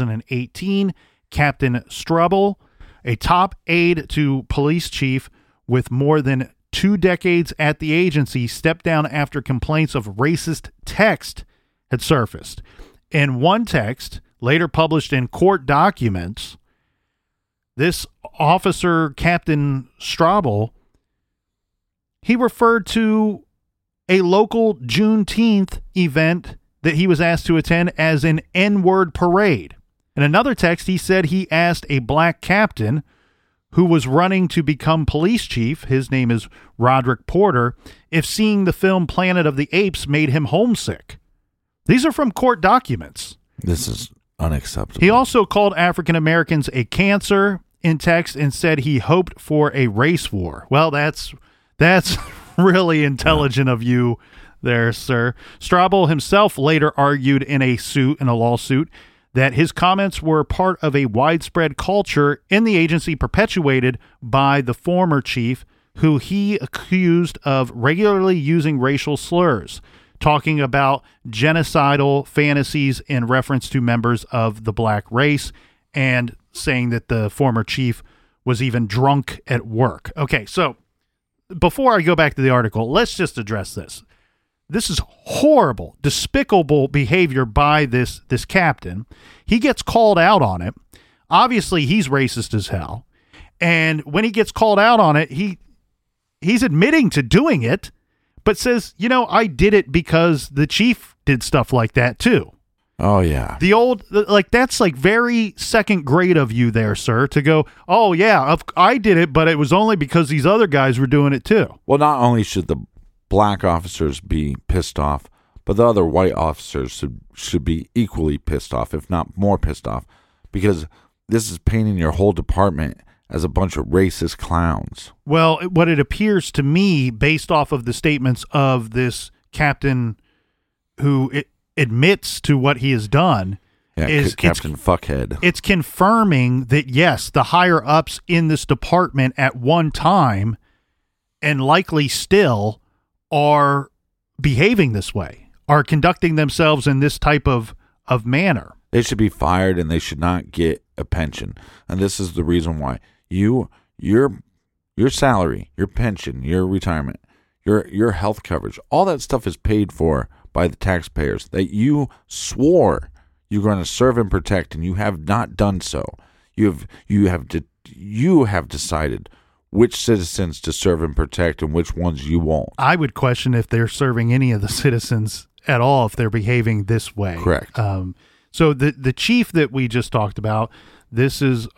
2018, Captain Strubble, a top aide to police chief with more than 2 decades at the agency, stepped down after complaints of racist text had surfaced. In one text, later published in court documents, this officer, Captain Strobel, he referred to a local Juneteenth event that he was asked to attend as an N-word parade. In another text, he said he asked a black captain who was running to become police chief, his name is Roderick Porter, if seeing the film Planet of the Apes made him homesick. These are from court documents. This is unacceptable. He also called African Americans a cancer in text and said he hoped for a race war. Well, that's really intelligent of you there, sir. Strobel himself later argued in a lawsuit, that his comments were part of a widespread culture in the agency perpetuated by the former chief, who he accused of regularly using racial slurs, talking about genocidal fantasies in reference to members of the black race, and saying that the former chief was even drunk at work. Okay, so before I go back to the article, let's just address this. This is horrible, despicable behavior by this captain. He gets called out on it. Obviously, he's racist as hell. And when he gets called out on it, he's admitting to doing it, but says, I did it because the chief did stuff like that too. Oh, yeah. That's like very second grade of you there, sir, to go, oh, yeah, I did it, but it was only because these other guys were doing it too. Well, not only should the black officers be pissed off, But the other white officers should be equally pissed off, if not more pissed off, because this is painting your whole department as a bunch of racist clowns. Well, what it appears to me, based off of the statements of this captain who admits to what he has done, is Captain Fuckhead. It's confirming that, yes, the higher-ups in this department at one time, and likely still, are behaving this way, are conducting themselves in this type of manner. They should be fired, and they should not get a pension. And this is the reason why. Your salary, your pension, your retirement, your health coverage, all that stuff is paid for by the taxpayers that you swore you're going to serve and protect, and you have not done so. You have decided which citizens to serve and protect and which ones you won't. I would question if they're serving any of the citizens at all if they're behaving this way. Correct. So the chief that we just talked about, this is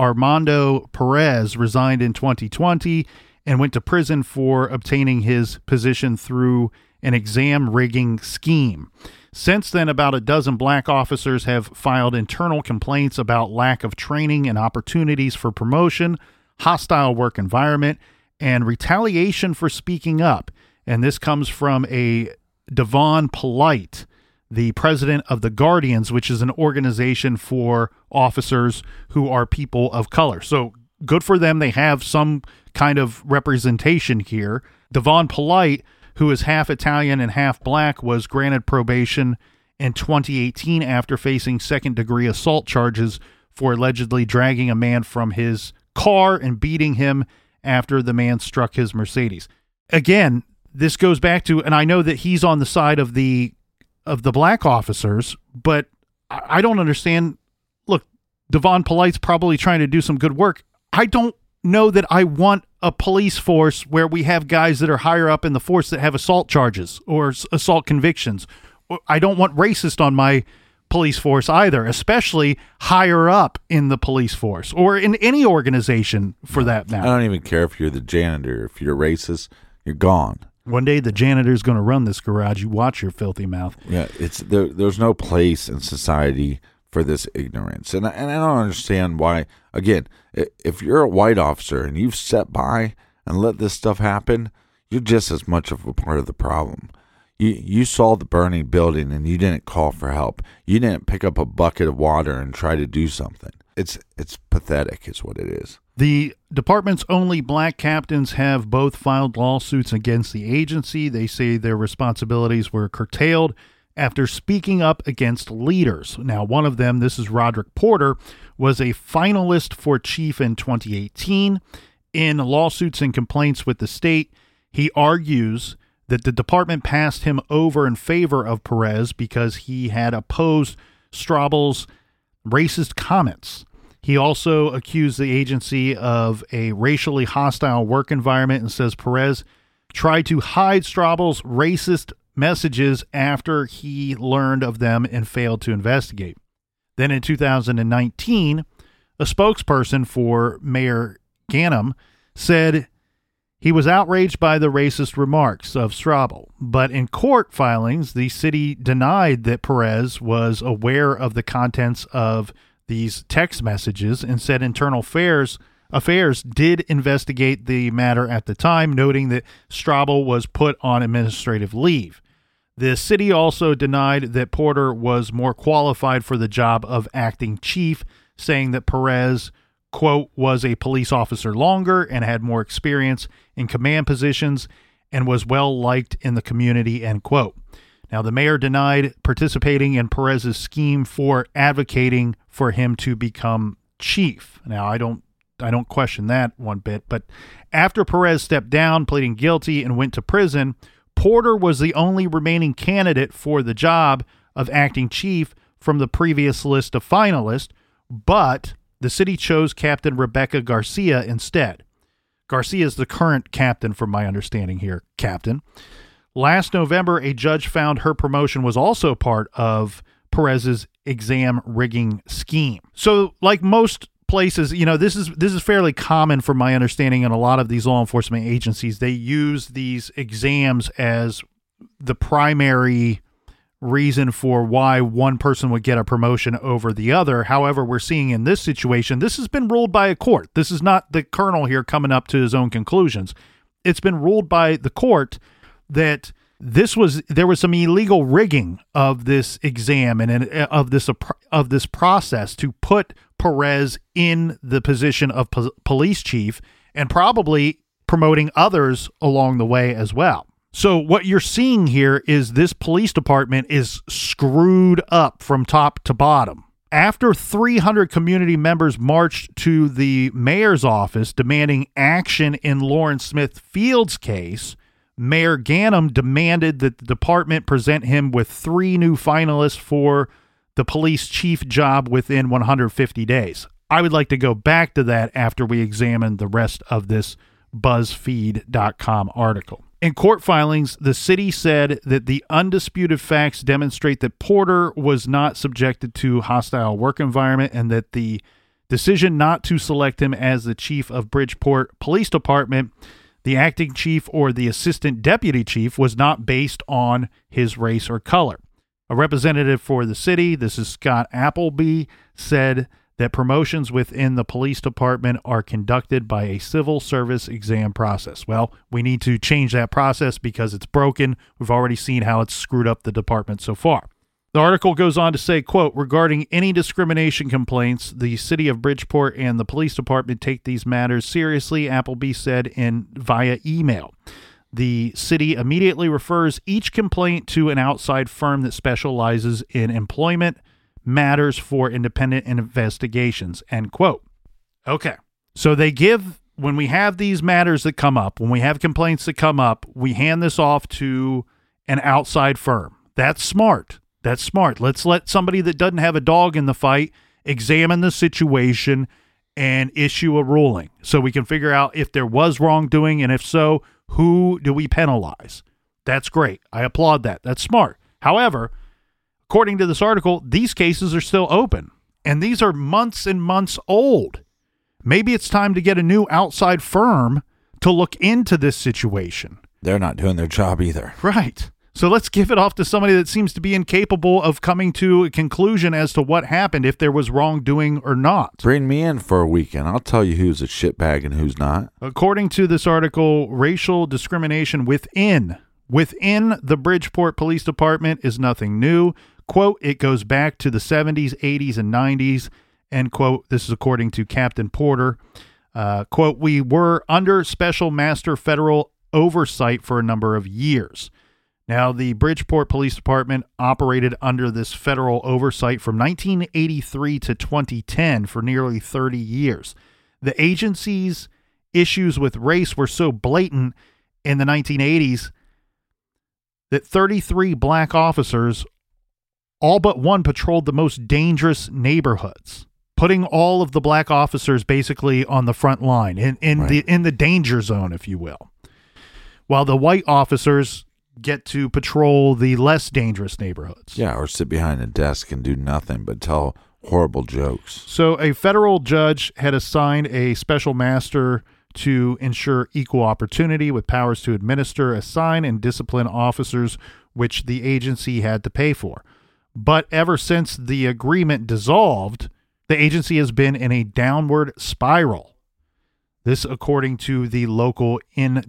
Armando Perez, resigned in 2020 and went to prison for obtaining his position through an exam rigging scheme. Since then, about a dozen black officers have filed internal complaints about lack of training and opportunities for promotion, hostile work environment, and retaliation for speaking up. And this comes from a Devon Polite, the president of the Guardians, which is an organization for officers who are people of color. So good for them. They have some kind of representation here. Devon Polite, who is half Italian and half black, was granted probation in 2018 after facing second-degree assault charges for allegedly dragging a man from his car and beating him after the man struck his Mercedes. Again, this goes back to, and I know that he's on the side of the black officers, but I don't understand. Look, Devon Polite's probably trying to do some good work. I don't know that I want a police force where we have guys that are higher up in the force that have assault charges or assault convictions. I don't want racist on my police force either, especially higher up in the police force or in any organization for that matter. I don't even care if you're the janitor. If you're racist, you're gone. One day the janitor's going to run this garage. You watch your filthy mouth. Yeah, there's no place in society for this ignorance. And I don't understand why, again, if you're a white officer and you've sat by and let this stuff happen, you're just as much of a part of the problem. You saw the burning building and you didn't call for help. You didn't pick up a bucket of water and try to do something. It's pathetic is what it is. The department's only black captains have both filed lawsuits against the agency. They say their responsibilities were curtailed after speaking up against leaders. Now, one of them, this is Roderick Porter, was a finalist for chief in 2018. In lawsuits and complaints with the state, he argues that the department passed him over in favor of Perez because he had opposed Straubel's racist comments. He also accused the agency of a racially hostile work environment and says Perez tried to hide Straubel's racist messages after he learned of them and failed to investigate. Then in 2019, a spokesperson for Mayor Ganim said he was outraged by the racist remarks of Straubel, but in court filings, the city denied that Perez was aware of the contents of these text messages and said Internal Affairs did investigate the matter at the time, noting that Straubel was put on administrative leave. The city also denied that Porter was more qualified for the job of acting chief, saying that Perez, quote, was a police officer longer and had more experience in command positions and was well liked in the community, end quote. Now, the mayor denied participating in Perez's scheme for advocating for him to become chief. Now, I don't question that one bit, but after Perez stepped down, pleading guilty, and went to prison, Porter was the only remaining candidate for the job of acting chief from the previous list of finalists, but the city chose Captain Rebecca Garcia instead. Garcia is the current captain, from my understanding here, Captain. Last November, a judge found her promotion was also part of Perez's exam rigging scheme. So, like most places, this is fairly common from my understanding in a lot of these law enforcement agencies. They use these exams as the primary reason for why one person would get a promotion over the other. However, we're seeing in this situation, this has been ruled by a court. This is not the colonel here coming up to his own conclusions. It's been ruled by the court that there was some illegal rigging of this exam and of this process to put Perez in the position of police chief and probably promoting others along the way as well. So what you're seeing here is this police department is screwed up from top to bottom. After 300 community members marched to the mayor's office demanding action in Lawrence Smith Field's case, Mayor Ganim demanded that the department present him with 3 new finalists for the police chief job within 150 days. I would like to go back to that after we examine the rest of this BuzzFeed.com article. In court filings, the city said that the undisputed facts demonstrate that Porter was not subjected to hostile work environment and that the decision not to select him as the chief of Bridgeport Police Department, the acting chief, or the assistant deputy chief was not based on his race or color. A representative for the city, this is Scott Appleby, said that promotions within the police department are conducted by a civil service exam process. Well, we need to change that process because it's broken. We've already seen how it's screwed up the department so far. The article goes on to say, quote, regarding any discrimination complaints, the city of Bridgeport and the police department take these matters seriously, Appleby said via email. The city immediately refers each complaint to an outside firm that specializes in employment matters for independent investigations, end quote. Okay. So when we have these matters that come up, when we have complaints that come up, we hand this off to an outside firm. That's smart. That's smart. Let's let somebody that doesn't have a dog in the fight examine the situation and issue a ruling so we can figure out if there was wrongdoing, and if so, who do we penalize? That's great. I applaud that. That's smart. However, according to this article, these cases are still open, and these are months and months old. Maybe it's time to get a new outside firm to look into this situation. They're not doing their job either. Right. So let's give it off to somebody that seems to be incapable of coming to a conclusion as to what happened, if there was wrongdoing or not. Bring me in for a weekend. I'll tell you who's a shitbag and who's not. According to this article, racial discrimination within the Bridgeport Police Department is nothing new. Quote, it goes back to the 70s, 80s, and 90s, end quote. This is according to Captain Porter. Quote, we were under special master federal oversight for a number of years. Now, the Bridgeport Police Department operated under this federal oversight from 1983 to 2010 for nearly 30 years. The agency's issues with race were so blatant in the 1980s that 33 black officers, all but one, patrolled the most dangerous neighborhoods, putting all of the black officers basically on the front line, in the danger zone, if you will, while the white officers get to patrol the less dangerous neighborhoods. Yeah, or sit behind a desk and do nothing but tell horrible jokes. So a federal judge had assigned a special master to ensure equal opportunity with powers to administer, assign, and discipline officers, which the agency had to pay for. But ever since the agreement dissolved, the agency has been in a downward spiral. This according to the local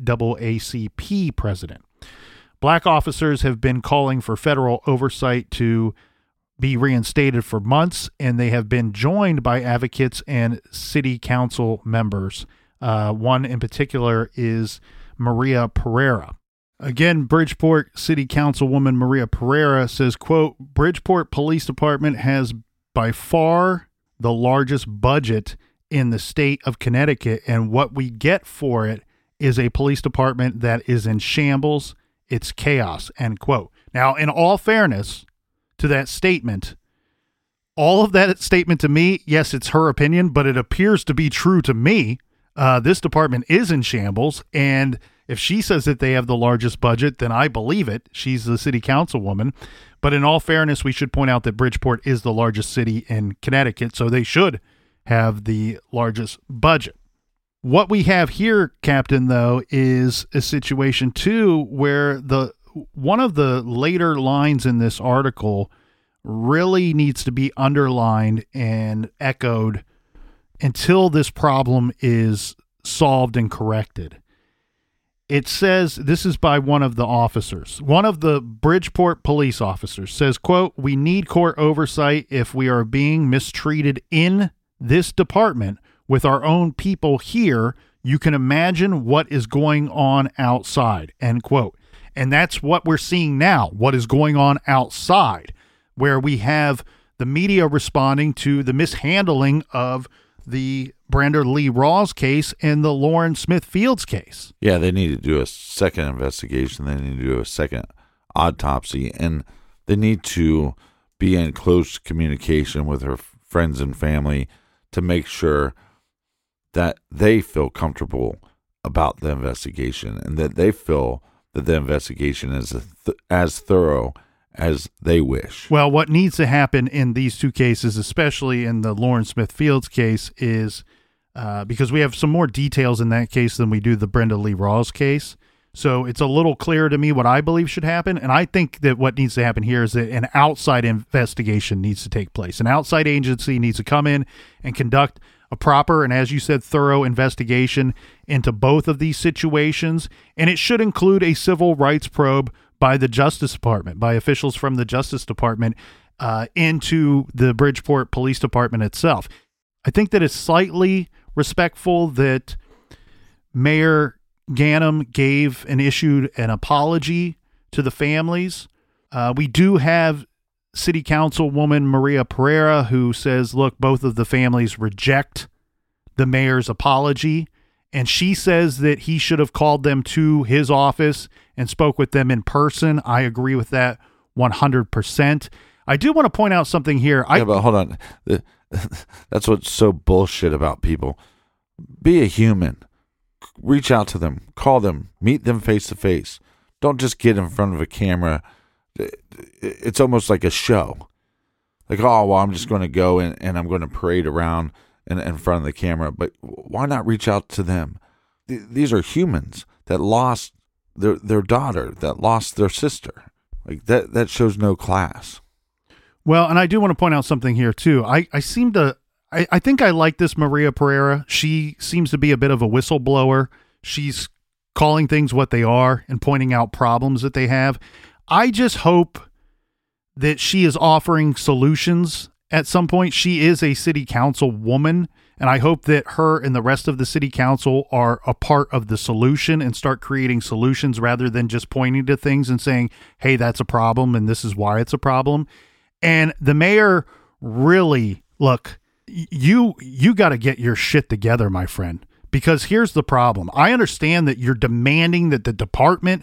NAACP president. Black officers have been calling for federal oversight to be reinstated for months, and they have been joined by advocates and city council members. One in particular is Maria Pereira. Again, Bridgeport City Councilwoman Maria Pereira says, quote, Bridgeport Police Department has by far the largest budget in the state of Connecticut, and what we get for it is a police department that is in shambles. It's chaos, end quote. Now, in all fairness to that statement, all of that statement to me, yes, it's her opinion, but it appears to be true to me. This department is in shambles, and if she says that they have the largest budget, then I believe it. She's the city councilwoman. But in all fairness, we should point out that Bridgeport is the largest city in Connecticut, so they should have the largest budget. What we have here, Captain, though, is a situation, too, where the one of the later lines in this article really needs to be underlined and echoed until this problem is solved and corrected. It says, this is by one of the officers. One of the Bridgeport police officers says, quote, "We need court oversight if we are being mistreated in this department with our own people here. You can imagine what is going on outside," end quote. And that's what we're seeing now, what is going on outside, where we have the media responding to the mishandling of the Brenda Lee Rawls case and the Lauren Smith Fields case. Yeah, they need to do a second investigation. They need to do a second autopsy, and they need to be in close communication with her friends and family to make sure that they feel comfortable about the investigation and that they feel that the investigation is as thorough as they wish. Well, what needs to happen in these two cases, especially in the Lauren Smith Fields case, is because we have some more details in that case than we do the Brenda Lee Rawls case. So it's a little clearer to me what I believe should happen. And I think that what needs to happen here is that an outside investigation needs to take place. An outside agency needs to come in and conduct a proper and, as you said, thorough investigation into both of these situations. And it should include a civil rights probe by the Justice Department, by officials from the Justice Department into the Bridgeport Police Department itself. I think that it's slightly respectful that Mayor Ganim gave and issued an apology to the families. We do have City Councilwoman Maria Pereira, who says, look, both of the families reject the mayor's apology, and she says that he should have called them to his office and spoke with them in person. I agree with that 100%. I do want to point out something here. But hold on. That's what's so bullshit about people. Be a human. Reach out to them. Call them. Meet them face to face. Don't just get in front of a camera. It's almost like a show. Like, oh, well, I'm just going to go and I'm going to parade around in front of the camera. But why not reach out to them? These are humans that lost their daughter, that lost their sister. Like that shows no class. Well, and I do want to point out something here too. I think I like this Maria Pereira. She seems to be a bit of a whistleblower. She's calling things what they are and pointing out problems that they have. I just hope that she is offering solutions at some point. She is a city council woman, and I hope that her and the rest of the city council are a part of the solution and start creating solutions rather than just pointing to things and saying, hey, that's a problem and this is why it's a problem. And the mayor, really, look, you got to get your shit together, my friend, because here's the problem. I understand that you're demanding that the department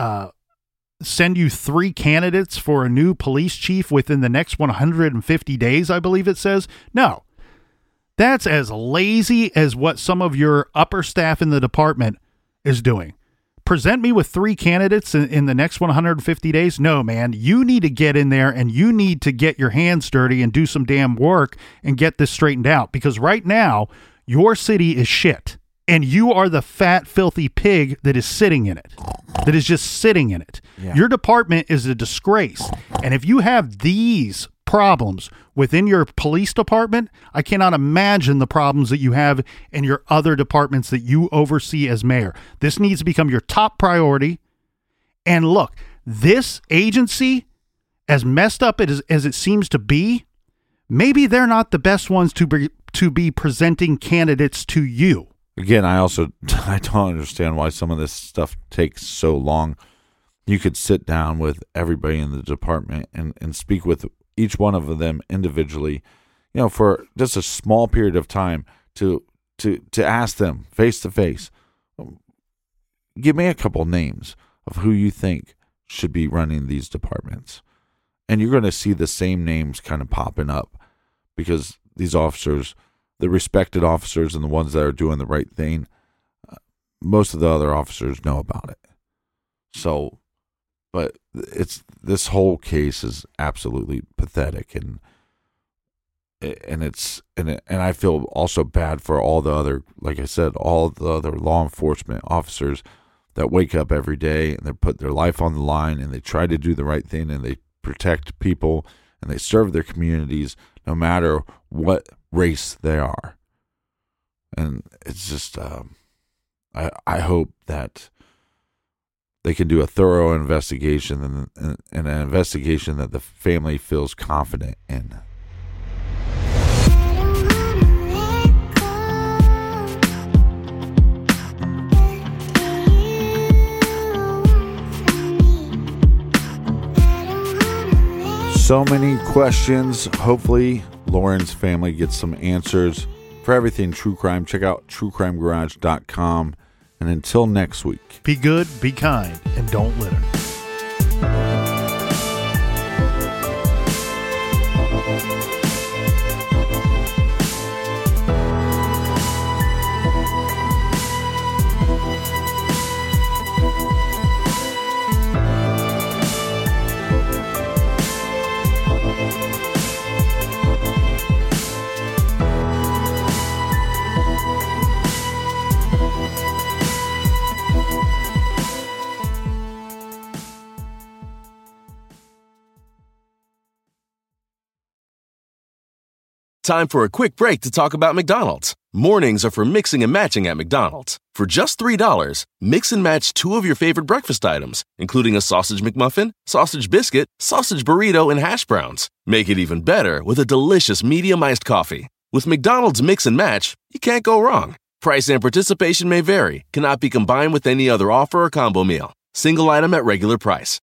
send you 3 candidates for a new police chief within the next 150 days, I believe it says. No, that's as lazy as what some of your upper staff in the department is doing. Present me with 3 candidates in the next 150 days? No, man. You need to get in there and you need to get your hands dirty and do some damn work and get this straightened out, because right now your city is shit and you are the fat, filthy pig that is sitting in it, that is just sitting in it. Yeah. Your department is a disgrace. And if you have these problems within your police department, I cannot imagine the problems that you have in your other departments that you oversee as mayor. This needs to become your top priority. And look, this agency, as messed up as it seems to be, maybe they're not the best ones to be presenting candidates to you. Again, I don't understand why some of this stuff takes so long. You could sit down with everybody in the department and speak with each one of them individually, for just a small period of time to ask them face to face. Give me a couple names of who you think should be running these departments. And you're going to see the same names kind of popping up, because these officers, the respected officers and the ones that are doing the right thing, most of the other officers know about it. So, but this whole case is absolutely pathetic, and I feel also bad for all the other, like I said, all the other law enforcement officers that wake up every day and they put their life on the line and they try to do the right thing and they protect people and they serve their communities no matter what race they are. And it's just, I hope that they can do a thorough investigation and an investigation that the family feels confident in. So many questions. Hopefully, Lauren's family gets some answers. For everything true crime, check out truecrimegarage.com. And until next week, be good, be kind, and don't litter. Time for a quick break to talk about McDonald's. Mornings are for mixing and matching at McDonald's. For just $3, mix and match 2 of your favorite breakfast items, including a sausage McMuffin, sausage biscuit, sausage burrito, and hash browns. Make it even better with a delicious medium iced coffee. With McDonald's Mix and Match, you can't go wrong. Price and participation may vary, cannot be combined with any other offer or combo meal. Single item at regular price.